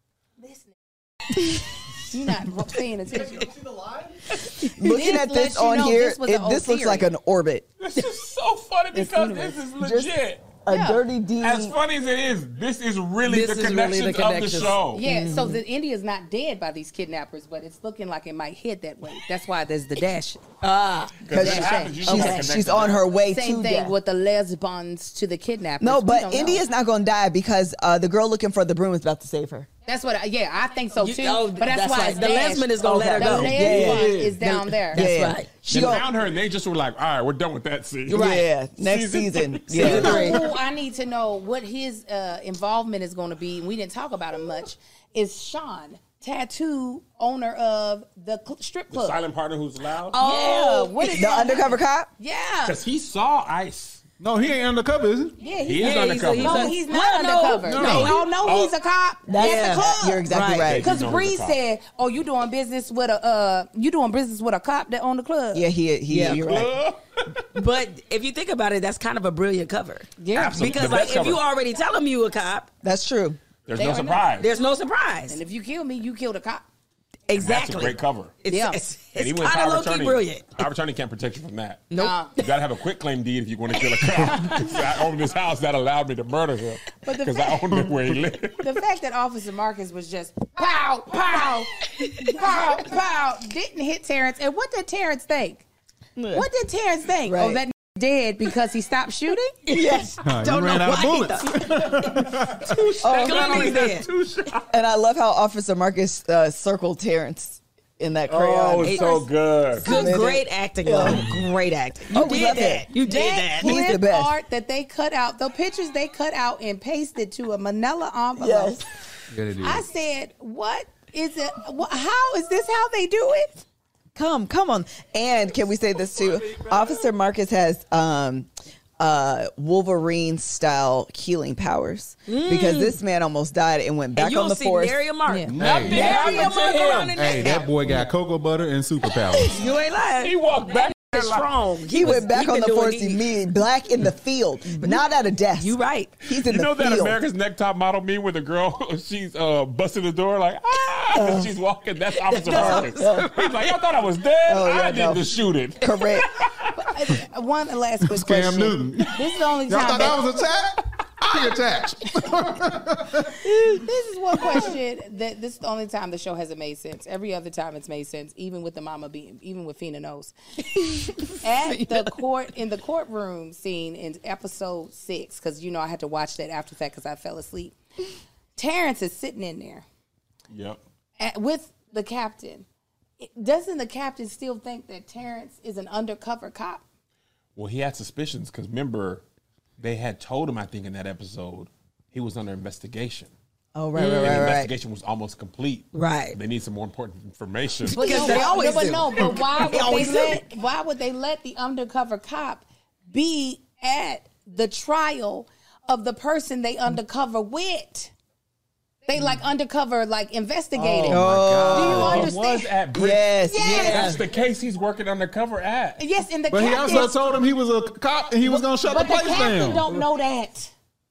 Listen. You're not paying attention. Looking This at lets this you on know here, this was it, an old this looks theory. like an orbit. This is so funny because this is legit. A Yeah. dirty D. As funny as it is, this is really This the is really connections the of the connections. show. Yeah, so the India's not dead by these kidnappers, but it's looking like it might head that way. That's why there's the dash. Ah, Because Because that happens, you she's, know what she's on her way Same to thing death. with the lesbons to the kidnappers. No, We but don't know. India's not going to die because uh, the girl looking for the broom is about to save her. That's what. I, yeah, I think so You- too. oh, but that's, that's why right. it's The dash. lesbian is gonna let her The go. lesbian Yeah, yeah, is down there. That's yeah. right. She They gon- found her and they just were like, all right, we're done with that scene. Yeah, next season. You Yeah. know who I need to know what his uh, involvement is going to be, and we didn't talk about him much, is Sean, tattoo owner of the cl- strip The club. silent partner who's loud. Yeah, what is The undercover cop? Yeah. Because he saw Ice. No, he ain't undercover, is he? Yeah, He he's, is Yeah, he's a- undercover. he's no, a- he's What? not No. undercover. No, They no. all know Oh. he's a cop. That's, That's the club. You're exactly Right. right. They Because know he's a Bree cop. said, "Oh, you doing business with a uh, you doing business with a cop that own the club?" Yeah, he, he Yeah. you're right. but if you think about it, that's kind of a brilliant cover. yeah. Absolutely. Because The like best if you cover. already tell them you a cop, That's true. There's They no are not. surprise. there's no surprise. And if you kill me, you killed a cop. Exactly. That's a great cover. It's, Yeah. it's, And it's even with kind power of of low key attorney, brilliant. power of attorney can't protect you from that. Nope. Nah. You gotta have a quick claim deed if you want to kill a cop. I own this house that allowed me to murder him But the because I fact- owned it where he lived. The fact that Officer Marcus was just pow, pow, pow, pow. Didn't hit Terrence. And what did Terrence think? What did Terrence think? Right. Oh, that dead because he stopped shooting? Yes. Huh, you Don't ran know out of why he bullets. Oh, Clearly dead. Two shots. and I love how Officer Marcus uh, circled Terrence in that crayon. Oh, it's so good. Good, great acting, though. Great acting. You Oh, we did love that. it. You did that. He's the Clip best. art that they cut out, the pictures they cut out and pasted to a manila envelope. Yes. Yeah, they did. I said, what is it? Wh- How is this how they do it? Come, come on. And can we say this too? Officer Marcus has um, uh, Wolverine style healing powers because this man almost died and went back And you on don't the see force. nary a mark. Yeah. Nothing Hey. nary a mark around in Hey, there. that boy got cocoa butter and superpowers. You ain't lying. He walked back. He's strong. He, was- went back he on been the doing force it. immediately, black in the field, not at a desk. You right. He's in You the know that field. America's Next Top Model meme with the girl, she's uh, busting the door like, ah, and she's walking. That's Officer Marcus. He's like, y'all thought I was dead? Oh, yeah, I no. did the shooting. Correct. Uh, One last quick Scam question. Newton. This is the only Y'all time thought that, that was attack? I attacked. this is one question that this is the only time the show hasn't made sense. Every other time it's made sense, even with the mama being, even with Fina knows. At the court, in the courtroom scene in episode six, because you know I had to watch that after that because I fell asleep. Terrence is sitting in there Yep. at, with the captain. Doesn't the captain still think that Terrence is an undercover cop? Well, he had suspicions because remember, they had told him, I think, in that episode, he was under investigation. Oh, right, right, And right, the right. investigation was almost complete. Right. They need some more important information. But Because no, they but- always but do. no, but why would They they, always do. let why would they let the undercover cop be at the trial of the person they undercover with? They like undercover, like investigating. Oh, my God. Do you He understand? was at Brick. Yes, Yes. yes. That's the case he's working undercover at. Yes, and the But he captain, also told him he was a cop and he was going to shut but the the place captain down. don't know that.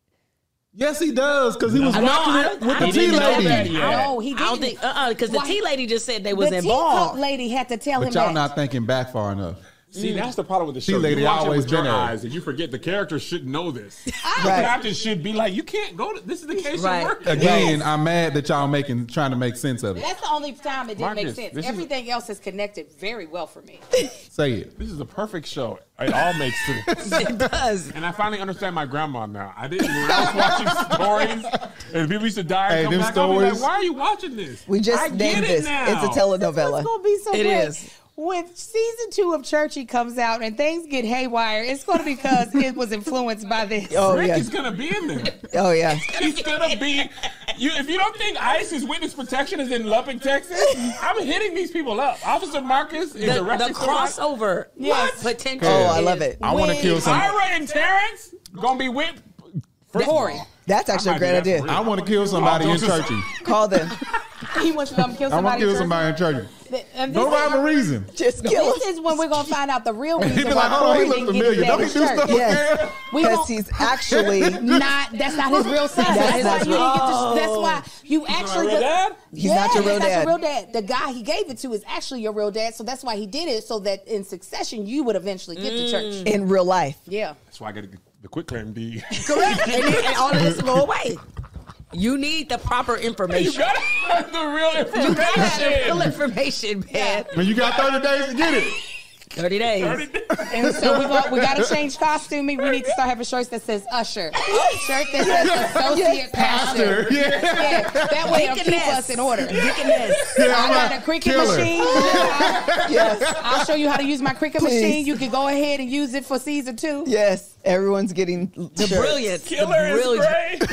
Yes, he does, because he was No, watching I it don't- with I the didn't tea know lady. that yet. No, he I didn't. don't think, uh uh because the Why- tea lady just said they was the involved. teacup lady had to tell But him y'all that. not thinking back far enough. See, that's the problem with the Tea show. lady You watch always it with your been there. eyes, and you forget the characters should know this. The Right. captain should be like, you can't go to. This is the case Right. you're working. Again, I'm mad that y'all making trying to make sense of it. That's the only time it didn't make Marcus, sense. this is- Everything else is connected very well for me. Say it. This is the perfect show. It all makes sense. It does. And I finally understand my grandma now. I didn't. When I was watching stories and people used to die and Hey, come them back, I'll be like, stories- why are you watching this? We just I named get it this. now. It's a telenovela. It's gonna be so It great. is. When season two of Churchy comes out and things get haywire, it's going to be because it was influenced by this. Oh, Rick yeah. is gonna be in there. Oh, yeah. He's gonna be. You, if you don't think ICE's witness protection is in Lubbock, Texas, I'm hitting these people up. Officer Marcus is The, arrested. the crossover Yes. potential. Oh, I is- love it. I want to When- kill some. Ira and Terrence gonna be with First of Corey. all, That's actually I a might great do that idea. for real. I want to kill somebody Oh, in don't just- churchy. Call them. He wants to um, kill I want somebody. to kill first. somebody in churchy. And No this rhyme or is- reason. Just kill This them. is when we're gonna find out the real He reason be like, why hold on, he Corey look didn't get familiar. his Don't dad he do in stuff church. Yes. We Because gon- he's actually. not. That's not his real son. That's That's, not why his you real- didn't get to. That's why you actually. real the- dad? He's not your real that's dad. your real dad. The guy he gave it to is actually your real dad. So that's why he did it, so that in succession you would eventually get to church. In real life. Yeah. That's why I got the quick claim deed. Correct. and, then- and all of this go away. You need the proper You information. gotta have the real You gotta have the real information. information, man. When you got thirty days to get it. thirty days. And so we got we got to change costuming. We need to start having shirts that says usher, shirt that says associate pastor. Pastor. Yeah. Yeah, that way it'll keep Deaconess. us in order. Deaconess. Yeah, I I'm got like, a cricket killer. machine. I'll, Yes. I'll show you how to use my cricket Please. machine. You can go ahead and use it for season two. Yes. Everyone's getting The shirts. brilliance. The Killer is brilliance. great.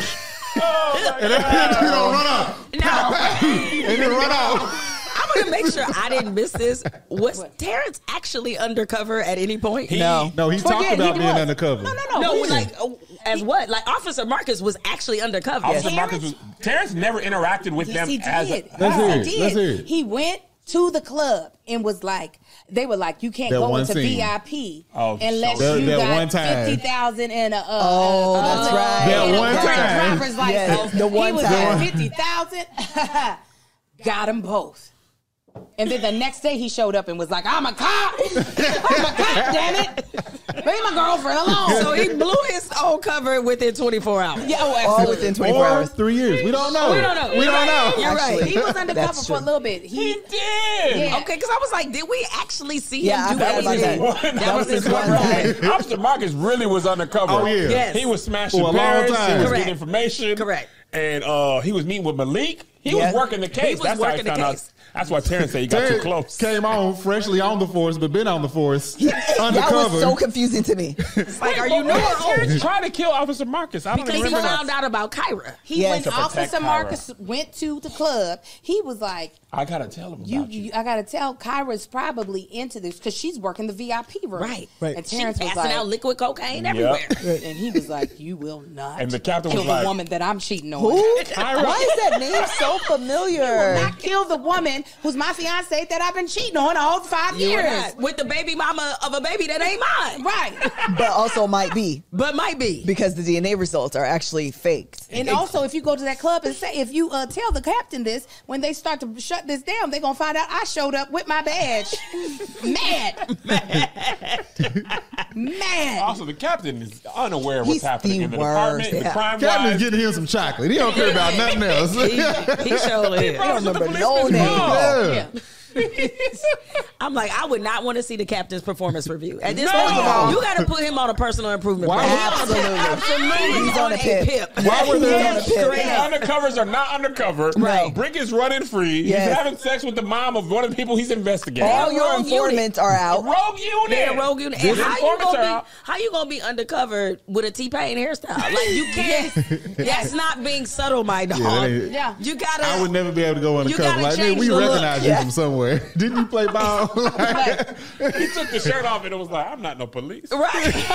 Oh my And then you don't run off. No. And then run off. I want to make sure I didn't miss this. Was Terrence actually undercover at any point? No. No, he talked Forget, about he being was. undercover. No, no, no. No, He- like uh, as what? Like Officer Marcus was actually undercover. Officer Terrence- Marcus was Terrence never interacted with Yes, them he as did. a, Let's Yes, hear he it. did. Let's hear it. He went to the club and was like, they were like, you can't That go one into scene. V I P Oh, unless so- you That- that got one time. fifty thousand and a. Uh, Oh, uh, that's uh, right. That and a one current time. driver's Yes, license. the one he was time. at fifty thousand. Got them both. And then the next day he showed up and was like, I'm a cop. I'm a cop, damn it. Leave my girlfriend alone. So he blew his own cover within twenty-four hours. Yeah, oh, All absolutely. within twenty-four Or hours. three years. We don't know. We don't know. We You're don't right. know. You're right. Actually, He was undercover that's for a true. little bit. He, He did. Yeah. Okay, because I was like, did we actually see Yeah, him do I forgot anything? about that. That was his one one time. time. Officer Marcus really was undercover. Oh, yeah. Yes. He was smashing For a long Paris. He time. was Correct. getting information. Correct. And uh, he was meeting with Malik. He Yeah. was working the case. He was That's working the how he found case. out. That's why Terrence said he got too Terry close. Came on freshly on the force, but been on the force. That Undercover. was so confusing to me. It's like, are Wait, you but new why or Terrence old? tried to kill Officer Marcus. I don't Because he remember found that. out about Kyra. he Yes. when To protect Officer Kyra. Marcus went to the club, he was like, I gotta tell him about you, you. you I gotta tell Kyra's probably into this because she's working the V I P room. Right. Right. And She Terrence was passing like, out liquid cocaine Yep. everywhere. and he was like, you will not And the captain kill was like- the woman that I'm cheating on. Who? Kyra. Why is that name so familiar? Not kill the woman who's my fiance that I've been cheating on all five You years. are not. With the baby mama of a baby that ain't mine. Right. But also might be But might be. because the D N A results are actually faked. And also, if you go to that club and say, if you uh, tell the captain this, when they start to shut this down, they're going to find out I showed up with my badge. Mad. Mad. Also, the captain is unaware of what's He's happening the in the worst, department, the yeah. crime Captain's guys. getting him some chocolate. He don't care about nothing else. He, he surely is. I don't remember the no policeman's name. fault. Yeah. Yeah. I'm like, I would not want to see the captain's performance review. At this No. point, you got to put him on a personal improvement Why plan. would- Absolutely. He's on a pip. Why were there- He's on a pip. Straight up. The undercovers are not undercover. Right. Brick is running free. Yes. He's having sex with the mom of one of the people he's investigating. All your Rogue informants are out. Rogue unit. Yeah, rogue unit. His And how you informants gonna are be? out. How you gonna be undercover with a T-Pain hairstyle? Like you can't. That's not being subtle, my dog. that ain't- Yeah. You gotta. I would never be able to go undercover. gotta Like, man, change we the look. recognize you Yeah. from somewhere. Didn't you play ball? Like, He took the shirt off and it was like, I'm not no police. Right.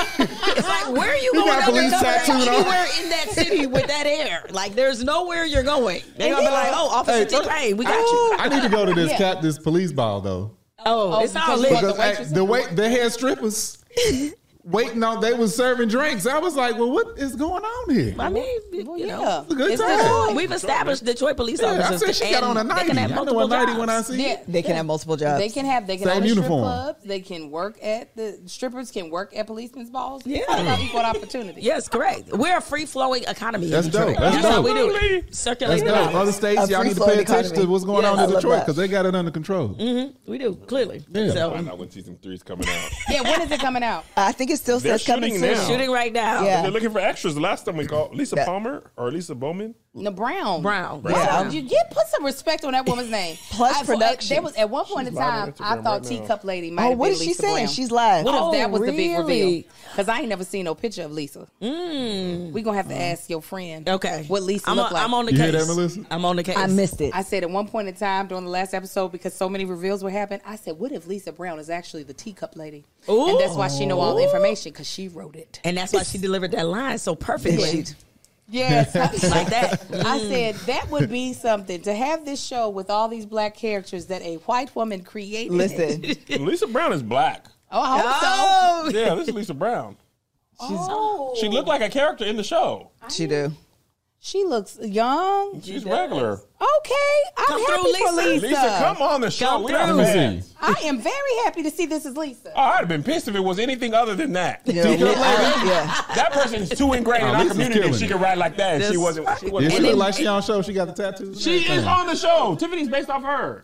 It's like, where are you He going got police undercover tattooed on. anywhere in that city with that hair? Like, there's nowhere you're going. They're going to be like, oh, Officer Hey, T-Pain, we got you. I need to go to this Yeah. cap this police ball though. Oh, it's all because lit. you Because the uh, waitresses? the wait they had strippers waiting on they was serving drinks. I was like, well, what is going on here? I mean, Well, you yeah. know. It's a good It's time. Detroit. We've established Detroit police Yeah, I officers. said she got on a and they ninety. can have I know multiple a ninety jobs. when I see Yeah. it. They can have multiple jobs. They can have, they can Same own the strip uniform. clubs. They can work at the strippers, can work at policemen's balls. Yeah. It's all about equal opportunity. Yes, correct. We're a free flowing economy. That's in Detroit. dope. That's That's how dope. we do Absolutely. it. Circulate That's the dope. knowledge. Other states, A y'all need to free-flowing pay attention economy. to what's going Yes, on I in love Detroit that. because they got it under control. We do, clearly. Yeah. So, Find out when season three is coming out. Yeah, when is it coming out? I think it still They're says coming shooting soon. now. shooting right now. Yeah. They're looking for extras. The last time we called Lisa Yeah. Palmer or Lisa Bowman. No, Brown. Brown. Yeah. Oh, you get put some respect on that woman's name. Plus I- Productions. There was at one point She's in live time, on Instagram I thought right now. Teacup Lady might Oh, have what been is she Lisa saying? Brown. She's live. What if Oh, that was the big really? reveal? Because I ain't never seen no picture of Lisa. Mm. We're gonna have to ask your friend. Okay. What Lisa I'm looked on, like. I'm on the You case. hear that, Melissa? I'm on the case. I missed it. I said at one point in time during the last episode, because so many reveals were happening, I said, "What if Lisa Brown is actually the Teacup Lady?" Ooh. And that's why she know all the information because she wrote it. And that's why she delivered that line so perfectly. She- Yes, Like that. I said that would be something to have this show with all these black characters that a white woman created. Listen, Lisa Brown is black. Oh, I hope Oh, Yeah, this is Lisa Brown. so. Oh, She looked like a character in the show. she do. she looks young. She's regular. Okay, I'm Come happy through, for Lisa. Lisa. Lisa, come on the show. Come We are through. fans. I am very happy to see this is Lisa. Oh, I'd have been pissed if it was anything other than that. Yeah, we- I- yeah. That person's too ingrained in Oh, our Lisa's community that killing she it. could ride like that. And she This- wasn't. She Yeah, wasn't. she And look then- like she on show. She got the tattoos. She is on the show. Tiffany's based off her.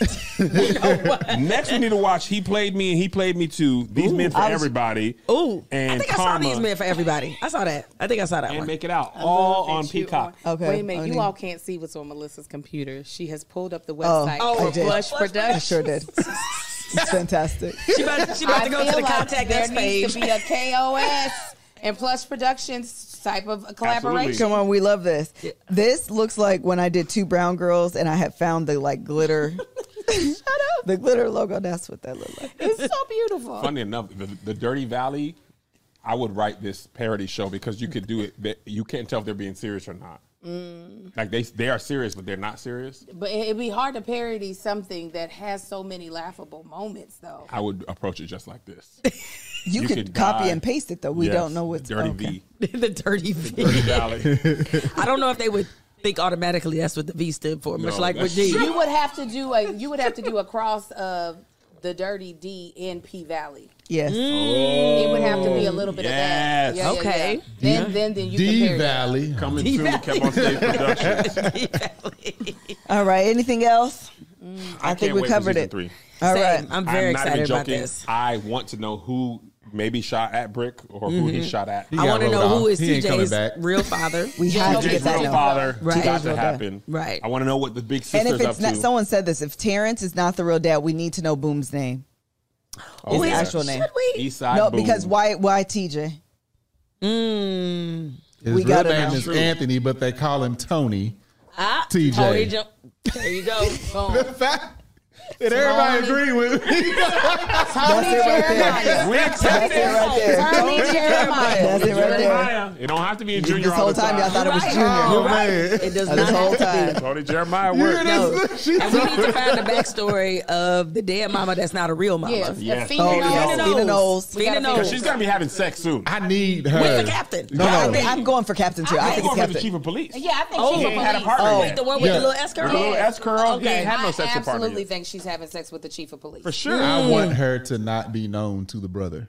Next, we need to watch He Played Me and He Played Me Too. These Men for I was- Everybody. Ooh. And I think I saw Karma. these men for everybody. I saw that. I think I saw that And one. Make It Out. I All love on that you Peacock. are- Okay, Wait a minute. I You need- all can't see what's on Melissa's computer. She has pulled up the website Oh, for I did. Blush I Productions. sure did. It's fantastic. She about, she about to I go to feel the like contact there us needs page. to be a K O S and Plush Productions type of collaboration. Come on, we love this. This looks like when I did Two Brown Girls and I had found the like glitter. Shut up. The glitter logo. That's what that looked like. It's so beautiful. Funny enough, the, the Dirty Valley, I would write this parody show because you could do it. They- You can't tell if they're being serious or not. Like they they are serious, but they're not serious. But it- it'd be hard to parody something that has so many laughable moments, though. I would approach it just like this. You, You could could copy die. and paste it though. We Yes, don't know what's Dirty okay. V. the dirty V. Dirty Valley. I don't know if they would think automatically that's what the V stood for, much No, like with that's- D. You would have to do a you would have to do a cross of the Dirty D and P Valley. Yes. It would have to be a little bit Yes. of that. Yeah, yeah, Okay. yeah. Then then then you D compare that. Valley. Coming soon to Kept on Stage Productions. All right. Anything else? I, I think can't we wait for covered season it. three. All Same. right. I'm very I'm not excited even about joking. this. I want to know who maybe shot at Brick or who he shot at. He I got want to rolled know off. who is He ain't coming T J's back. real father. We have to T J's get that real known. father Right. got to Real dad. happen. Right. I want to know what the big And sister's if up it's not, to. someone said this, if Terrence is not the real dad, we need to know Boom's name. Oh, His yeah. actual name. Should we? East Side No, Boom. because why? Why T J? Mm. His We real gotta name know. is Anthony, but they call him Tony. Ah, T J. Tony jump. There you go. Boom. And everybody agree with me. Tony Jeremiah. We accept That's it right there. Tony Jeremiah. That's it right there. Jeremiah. It don't have to be a junior This all whole the time y'all thought it was Right. Junior. Oh, man. It does This not whole have to time. be. Tony Jeremiah worked. No. She And we need to find the backstory of the dead mama that's not a real mama. Yeah, Yes. Fina Oh, Knowles. yes. Fina Knowles. We gotta Fina figure Knowles. She's gonna be having sex soon. I need her. With the captain. No, I no. think- I'm going for Captain too. I I'm think going it's for the chief Captain. of police. Yeah, I think Oh, she's He a ain't had a police. partner Oh. yet. The one with Yeah. the little S curl? With the little S curl. He Okay. ain't had no I sexual partner absolutely yet. think she's having sex with the chief of police. For sure. I want her to not be known to the brother.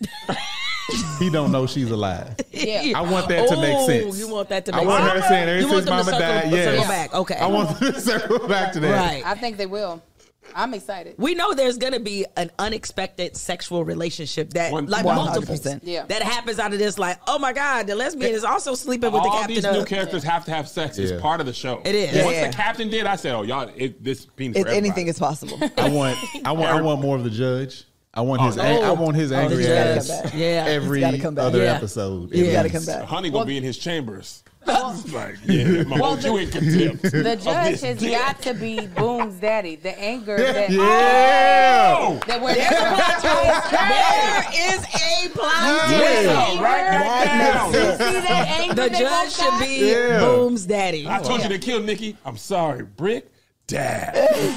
He don't know she's alive. Yeah. I want that to make Oh, sense. you want that to I make want sense. her saying ever You want since them to mama circle- died, circle yes. back. Okay. I want them to circle back to that. Right. I think they will. I'm excited. We know there's going to be an unexpected sexual relationship that, One- like one hundred multiple, percent. Yeah. that happens out of this. Like, oh my God, the lesbian is also sleeping with the All captain. these of, new characters have to have sex. It's Yeah. part of the show. It is. Once Yeah. the captain did, I said, "Oh, y'all, it, this penis If for everybody." anything is possible. I want, I want, I want more of the judge. I want his, Oh, ang- no. I want his Oh, angry the judge. ass. Yeah. Every He's gotta come back. other Yeah. episode. He's at got to least. come back. Honey gonna be in his chambers. It's like, yeah, my Well, hold you in contempt. The of judge this has dick. got to be Boom's daddy. The anger that Yeah. that we're There is a plot Yeah. twist. Write that down. You see that anger The that judge goes should down? be Yeah. Boom's daddy. I told you to kill Nikki. I'm sorry, Brick. Dad.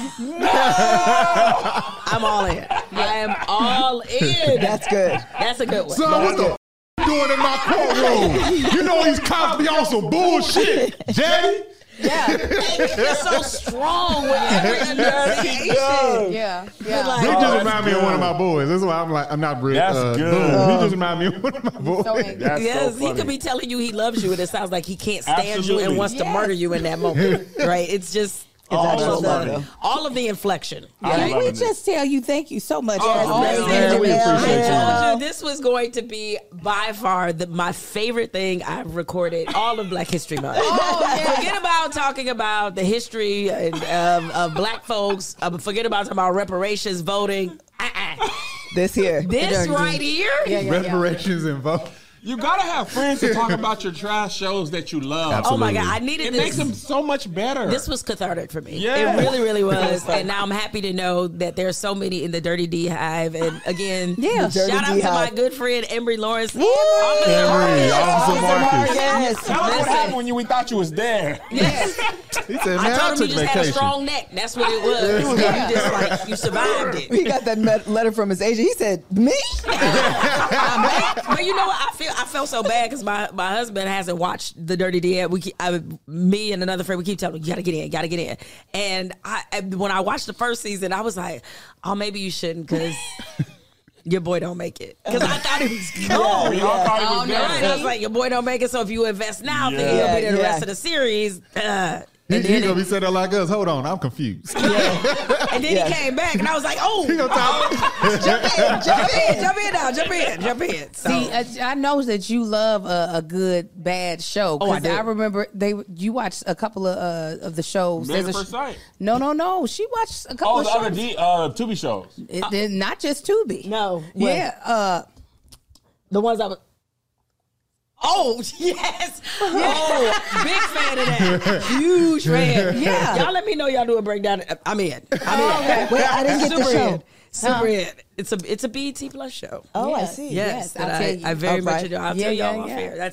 I'm all in. I am all in. That's good. That's a good one. Son, what the f- you doing in my courtroom? You know these cops be on some bullshit, Daddy. Yeah, You're so strong with every enunciation. yeah, yeah. Like, He oh, just that's remind me of one of good. my boys. That's why I'm like, I'm not Brick. That's uh, good. Boom. He just remind me of one of my boys. So angry. That's Yes, so he funny. could be telling you he loves you, and it sounds like he can't stand you Absolutely. and wants to Yes. murder you in that moment. Right? It's just all, actual of love, the, though. all of the inflection. I'm Right? loving We it. just tell you thank you so much. Oh, Yes, man, man, we appreciate I you. told you this was going to be by far the, my favorite thing I've recorded all of Black History Month. Forget about talking about the history and, um, of Black folks. Uh, forget about talking about reparations, voting. Uh-uh. This here. This right here. Yeah, yeah, yeah. Reparations involved. You gotta have friends to talk about your trash shows that you love. Oh my God, Absolutely. I needed It this. makes them so much better. This was cathartic for me. Yeah. It really, really was. And now I'm happy to know that there's so many in the Dirty D Hive. And again, Yeah. shout Dirty out D to my Hive. good friend Embry Lawrence. Henry, Officer Officer Marcus. Yes. Tell us what Listen. happened when you we thought you was there. Yes. He said, I man, I, told him took you just had a vacation. strong neck. That's what it was. You just like, you survived it. He got that met- letter from his agent. He said, "Me." But you know what? I feel I felt so bad because my, my husband hasn't watched the Dirty D. We keep, I, me and another friend, we keep telling him, you gotta get in, gotta get in. And I, I when I watched the first season, I was like, oh, maybe you shouldn't because your boy don't make it. Because I thought he was gone. We all thought he was Oh, there. no. And I was like, your boy don't make it. So if you invest now, then he'll Yeah, be there the yeah. rest of the series. Uh, He, and he then, gonna it- be saying that like us. Hold on, I'm confused. and then Yeah. he came back, and I was like, oh, He gonna talk. jump in, jump in, jump in now, jump in, jump in. So. See, uh, I know that you love a, a good bad show. Oh, I 'cause do. I remember they you watched a couple of uh, of the shows. Married There's at a First Sight. No, no, no. She watched a couple Oh, of the shows. other D, uh, Tubi shows. It, they're not just Tubi. No, what? Yeah. Uh, The ones I was. Oh yes! Oh, big fan of that. Huge fan. Yeah. Y'all let me know y'all do a breakdown. I'm in. I'm in. okay. Wait, I didn't get the Super show. in. Super in. It's a it's a B E T Plus show. Oh, I Yes. see. Yes, Yes, that I'll I, tell you. I very Okay. much enjoy. I'll Yeah, tell yeah, y'all off yeah. air. That's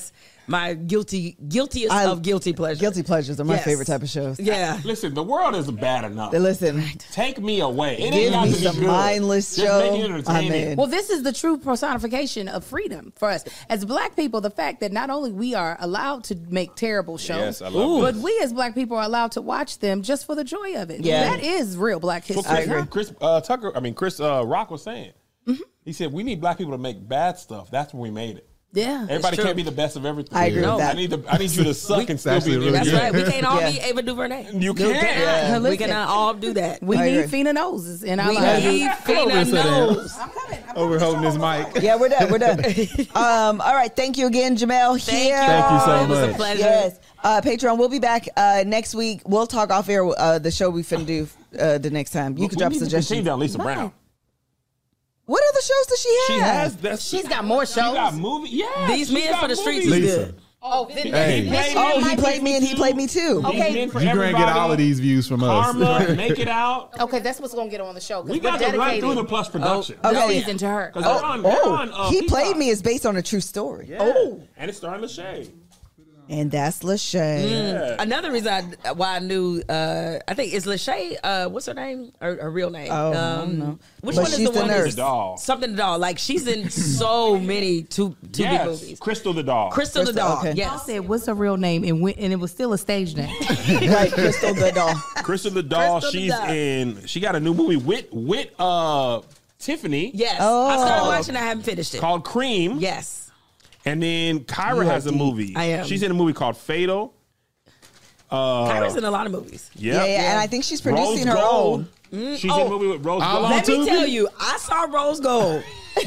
my guilty, guiltiest I- of guilty pleasures. Guilty pleasures are my Yes. favorite type of shows. Yeah. Listen, the world isn't bad enough. Listen, Take me away. It ain't give got me to be some good. mindless Just show. make it I'm entertaining. in. Well, this is the true personification of freedom for us. As black people, the fact that not only we are allowed to make terrible shows, Yes, I love but this. we as black people are allowed to watch them just for the joy of it. Yeah. That is real black Well, history. Chris, Chris uh, Tucker, I mean Chris uh, Rock was saying. Mm-hmm. He said we need black people to make bad stuff. That's when we made it. Yeah. Everybody true. can't be the best of everything. I agree with I that. need to, I need you to suck and still be actually really That's good. right. We can't all Yeah. be Ava DuVernay. You We can't. Yeah. We Listen. cannot all do that. We I need agree. Fina noses in our We lives. need Fina sit down. nose. Over holding his mic. Yeah, we're done. We're done. um, all right. Thank you again, Jamel. Thank here. you. Thank you so It was a much. pleasure. Yes. Uh, Patreon, we'll be back uh, next week. We'll talk off air uh, the show we finna do uh, the next time. You can We drop need to suggestions. continue down Lisa Brown. What other shows does she have? She has. That's, She's got more She shows. got movie. Yeah. These she's men got for the streets movies. is Lisa. good. Oh, then Hey. He played Oh, me, he played me and he played me too. These Okay. Men for You gonna get Everybody, all of these views from us. Karma, Make It Out. Okay, that's what's gonna get on the show. 'cause We we're got to run dedicated. through the plus production. Okay. No reason to her. Because they're on, they're Oh, on, uh, he Peacock. played me is based on a true story. Yeah. Oh, And it's starring Lachey. and that's Lachey. Yeah. Another reason I, why I knew, uh, I think is Lachey. Uh, what's her name? Her, her real name? Oh, I don't know. Which But one is she's the the one? nurse. The doll. Something the doll. Like she's in so many two two Yes. movies. Crystal the doll. Crystal, the Crystal, doll. okay. I Yes. said, "What's her real name?" And went, and it was still a stage name. Right, Crystal the doll. Crystal the doll. Crystal the she's doll. in. She got a new movie with with uh Tiffany. Yes. Oh. I started watching. I haven't finished it. Called Cream. Yes. And then Kyra You are has a deep. movie. I am. She's in a movie called Fatal. Uh, Kyra's in a lot of movies. Yep. Yeah, yeah, and I think she's producing Rose her Gold. own. She's Oh. in a movie with Rose All Gold. on Let me Tubi? tell you, I saw Rose Gold.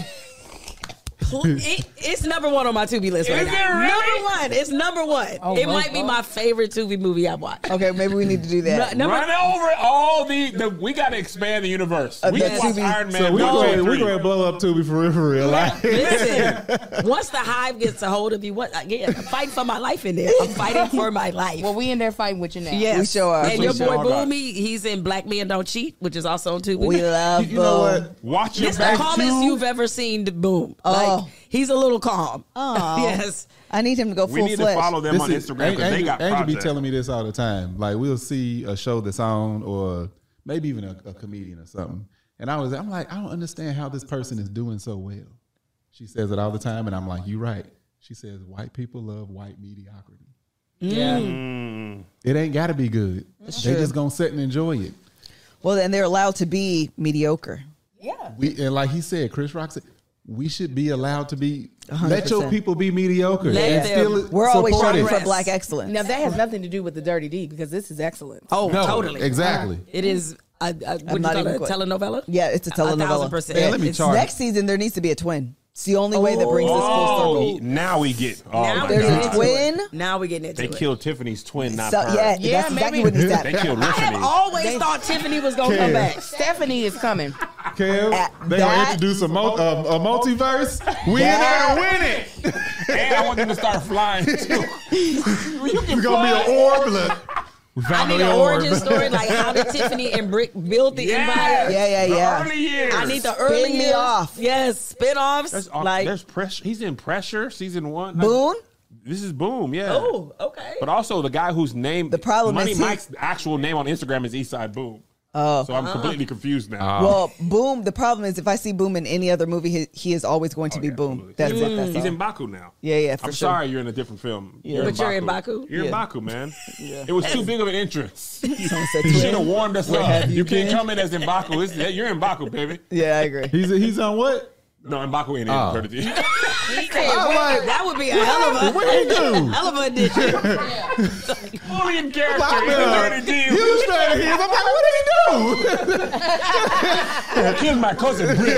It, it's number one on my Tubi list right Is it now. really? Number one. It's number one. Oh, it Rose might be Gold. my favorite Tubi movie I've watched. Okay, maybe we need to do that. No- number- Run over all the, the we got to expand the universe. Uh, we the can watch Tubi Iron Man. So we one, go two, ahead, we three. go ahead and blow up Tubi for real, for real. Like, Listen, once the hive gets a hold of you, what again? I'm fighting for my life in there. I'm fighting for my life. Well, we in there fighting with you now. Yes. We sure are. And We your sure boy are, guys. Boom, he, he's in Black Men Don't Cheat, which is also on Tubi. We love you know Boom. what? Watch your It's the back. calmest too. you've ever seen the Boom. Oh. Like, he's a little calm. Aw. Yes. I need him to go We full need fledged. to follow them This on is- Instagram because they Angel, got Angel be projects. telling me this all the time. Like we'll see a show that's on, or maybe even a, a comedian or something, and I was, I'm like, I don't understand how this person is doing so well. She says it all the time, and I'm like, you right. She says white people love white mediocrity. Yeah. It ain't got to be good. They true. just gonna sit and enjoy it. Well, and they're allowed to be mediocre. We and like he said, Chris Rock said, we should be allowed to be. hundred Let your percent. people be mediocre. Let and them- still We're always support striving it. for black excellence. Now that has nothing to do with the Dirty D because this is excellent. Oh, No, totally. exactly. It is a, a what do you not call even it, a quite- telenovela? Yeah, it's a telenovela. A thousand percent. Man, let me It's- charge. Next season, there needs to be a twin. It's the only way that brings this full Oh, circle. now we get. Oh Now my we There's getting a God. into twin. it. Now we're getting into They it. killed Tiffany's twin, not So, her. yeah, Yeah, that's exactly maybe. what needs to They happen. killed I have Tiffany. always thought Tiffany was gonna come Kev. back. Stephanie is coming. Kev, At they that- gonna introduce a, mul- a, a multiverse. We in there to win it. And I want them to start flying too. You can It's gonna be an orb. Look, we I found need the an orb. origin story, like how did Tiffany and Brick build the Yes. empire? Yeah, yeah, The yeah. early years. I need the early me years. off. Yes, spin-offs. There's, uh, like, there's pressure. He's in Pressure season one. Boone? This is Boom. Yeah. oh, okay. But also the guy whose name The problem Money is he- Mike's actual name on Instagram is Eastside Boom. Oh. So I'm completely confused now. Well, Boom, the problem is if I see Boom in any other movie, he, he is always going to be yeah, Boom. absolutely. That's it. That's He's all. in Baku now. Yeah, yeah, for I'm sure. sorry you're in a different film. Yeah. But you're in Baku? You're in Yeah. Baku, man. It was too big of an entrance. Someone said You should twin. have warned us Where up. have You, you can't been? come in as in Baku. It's, you're in Baku, baby. Yeah, I agree. He's he's on what? No, in Baku ain't Oh. in Dirty D. He said, I'm like, that would be a hell of a, what did he do? hell of a addition. Fully in character I'm in the uh, Dirty D. huge fan of his. I'm like, what did he do? Killed my cousin Britt.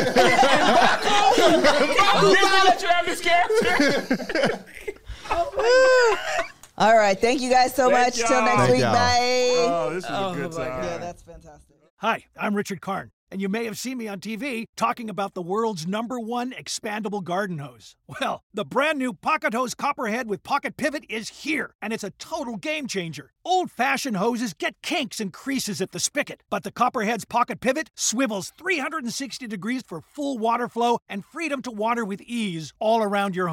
Did we let you have this character? All right. Thank you guys so Thank much. Till y'all. next Thank week. y'all. Bye. Oh, this is a good time. Yeah, that's fantastic. Hi, I'm Richard Karn, and you may have seen me on T V talking about the world's number one expandable garden hose. Well, the brand new Pocket Hose Copperhead with Pocket Pivot is here, and it's a total game changer. Old-fashioned hoses get kinks and creases at the spigot, but the Copperhead's Pocket Pivot swivels three hundred sixty degrees for full water flow and freedom to water with ease all around your home.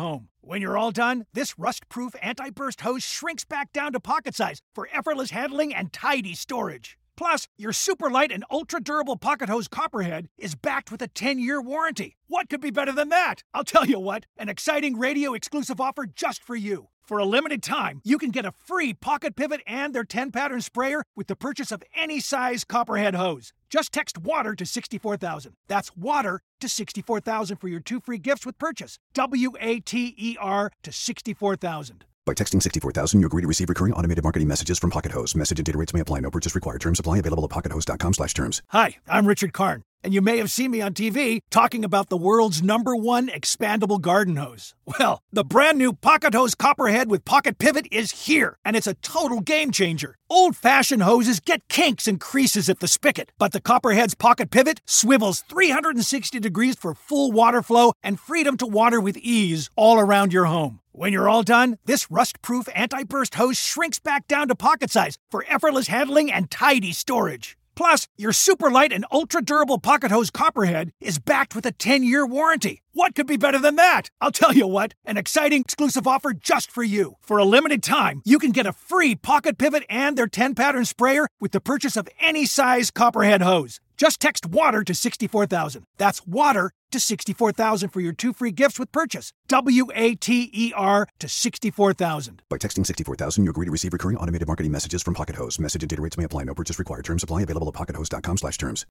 When you're all done, this rust-proof anti-burst hose shrinks back down to pocket size for effortless handling and tidy storage. Plus, your super light and ultra-durable pocket hose Copperhead is backed with a ten-year warranty. What could be better than that? I'll tell you what, an exciting radio-exclusive offer just for you. For a limited time, you can get a free Pocket Pivot and their ten-pattern sprayer with the purchase of any size Copperhead hose. Just text WATER to sixty-four thousand. That's WATER to sixty-four thousand for your two free gifts with purchase. W A T E R to sixty-four thousand. By texting sixty-four thousand, you agree to receive recurring automated marketing messages from Pocket Hose. Message and data rates may apply. No purchase required. Terms apply. Available at pockethose.com slash terms. Hi, I'm Richard Karn, and you may have seen me on T V talking about the world's number one expandable garden hose. Well, the brand new Pocket Hose Copperhead with Pocket Pivot is here, and it's a total game changer. Old-fashioned hoses get kinks and creases at the spigot, but the Copperhead's Pocket Pivot swivels three hundred sixty degrees for full water flow and freedom to water with ease all around your home. When you're all done, this rust-proof anti-burst hose shrinks back down to pocket size for effortless handling and tidy storage. Plus, your super light and ultra-durable pocket hose Copperhead is backed with a ten-year warranty. What could be better than that? I'll tell you what, an exciting exclusive offer just for you. For a limited time, you can get a free Pocket Pivot and their ten-pattern sprayer with the purchase of any size Copperhead hose. Just text WATER to sixty-four thousand. That's WATER to sixty-four thousand for your two free gifts with purchase. W A T E R to sixty-four thousand. By texting sixty-four thousand, you agree to receive recurring automated marketing messages from Pocket Hose. Message and data rates may apply. No purchase required. Terms apply. Available at pockethose.com slash terms.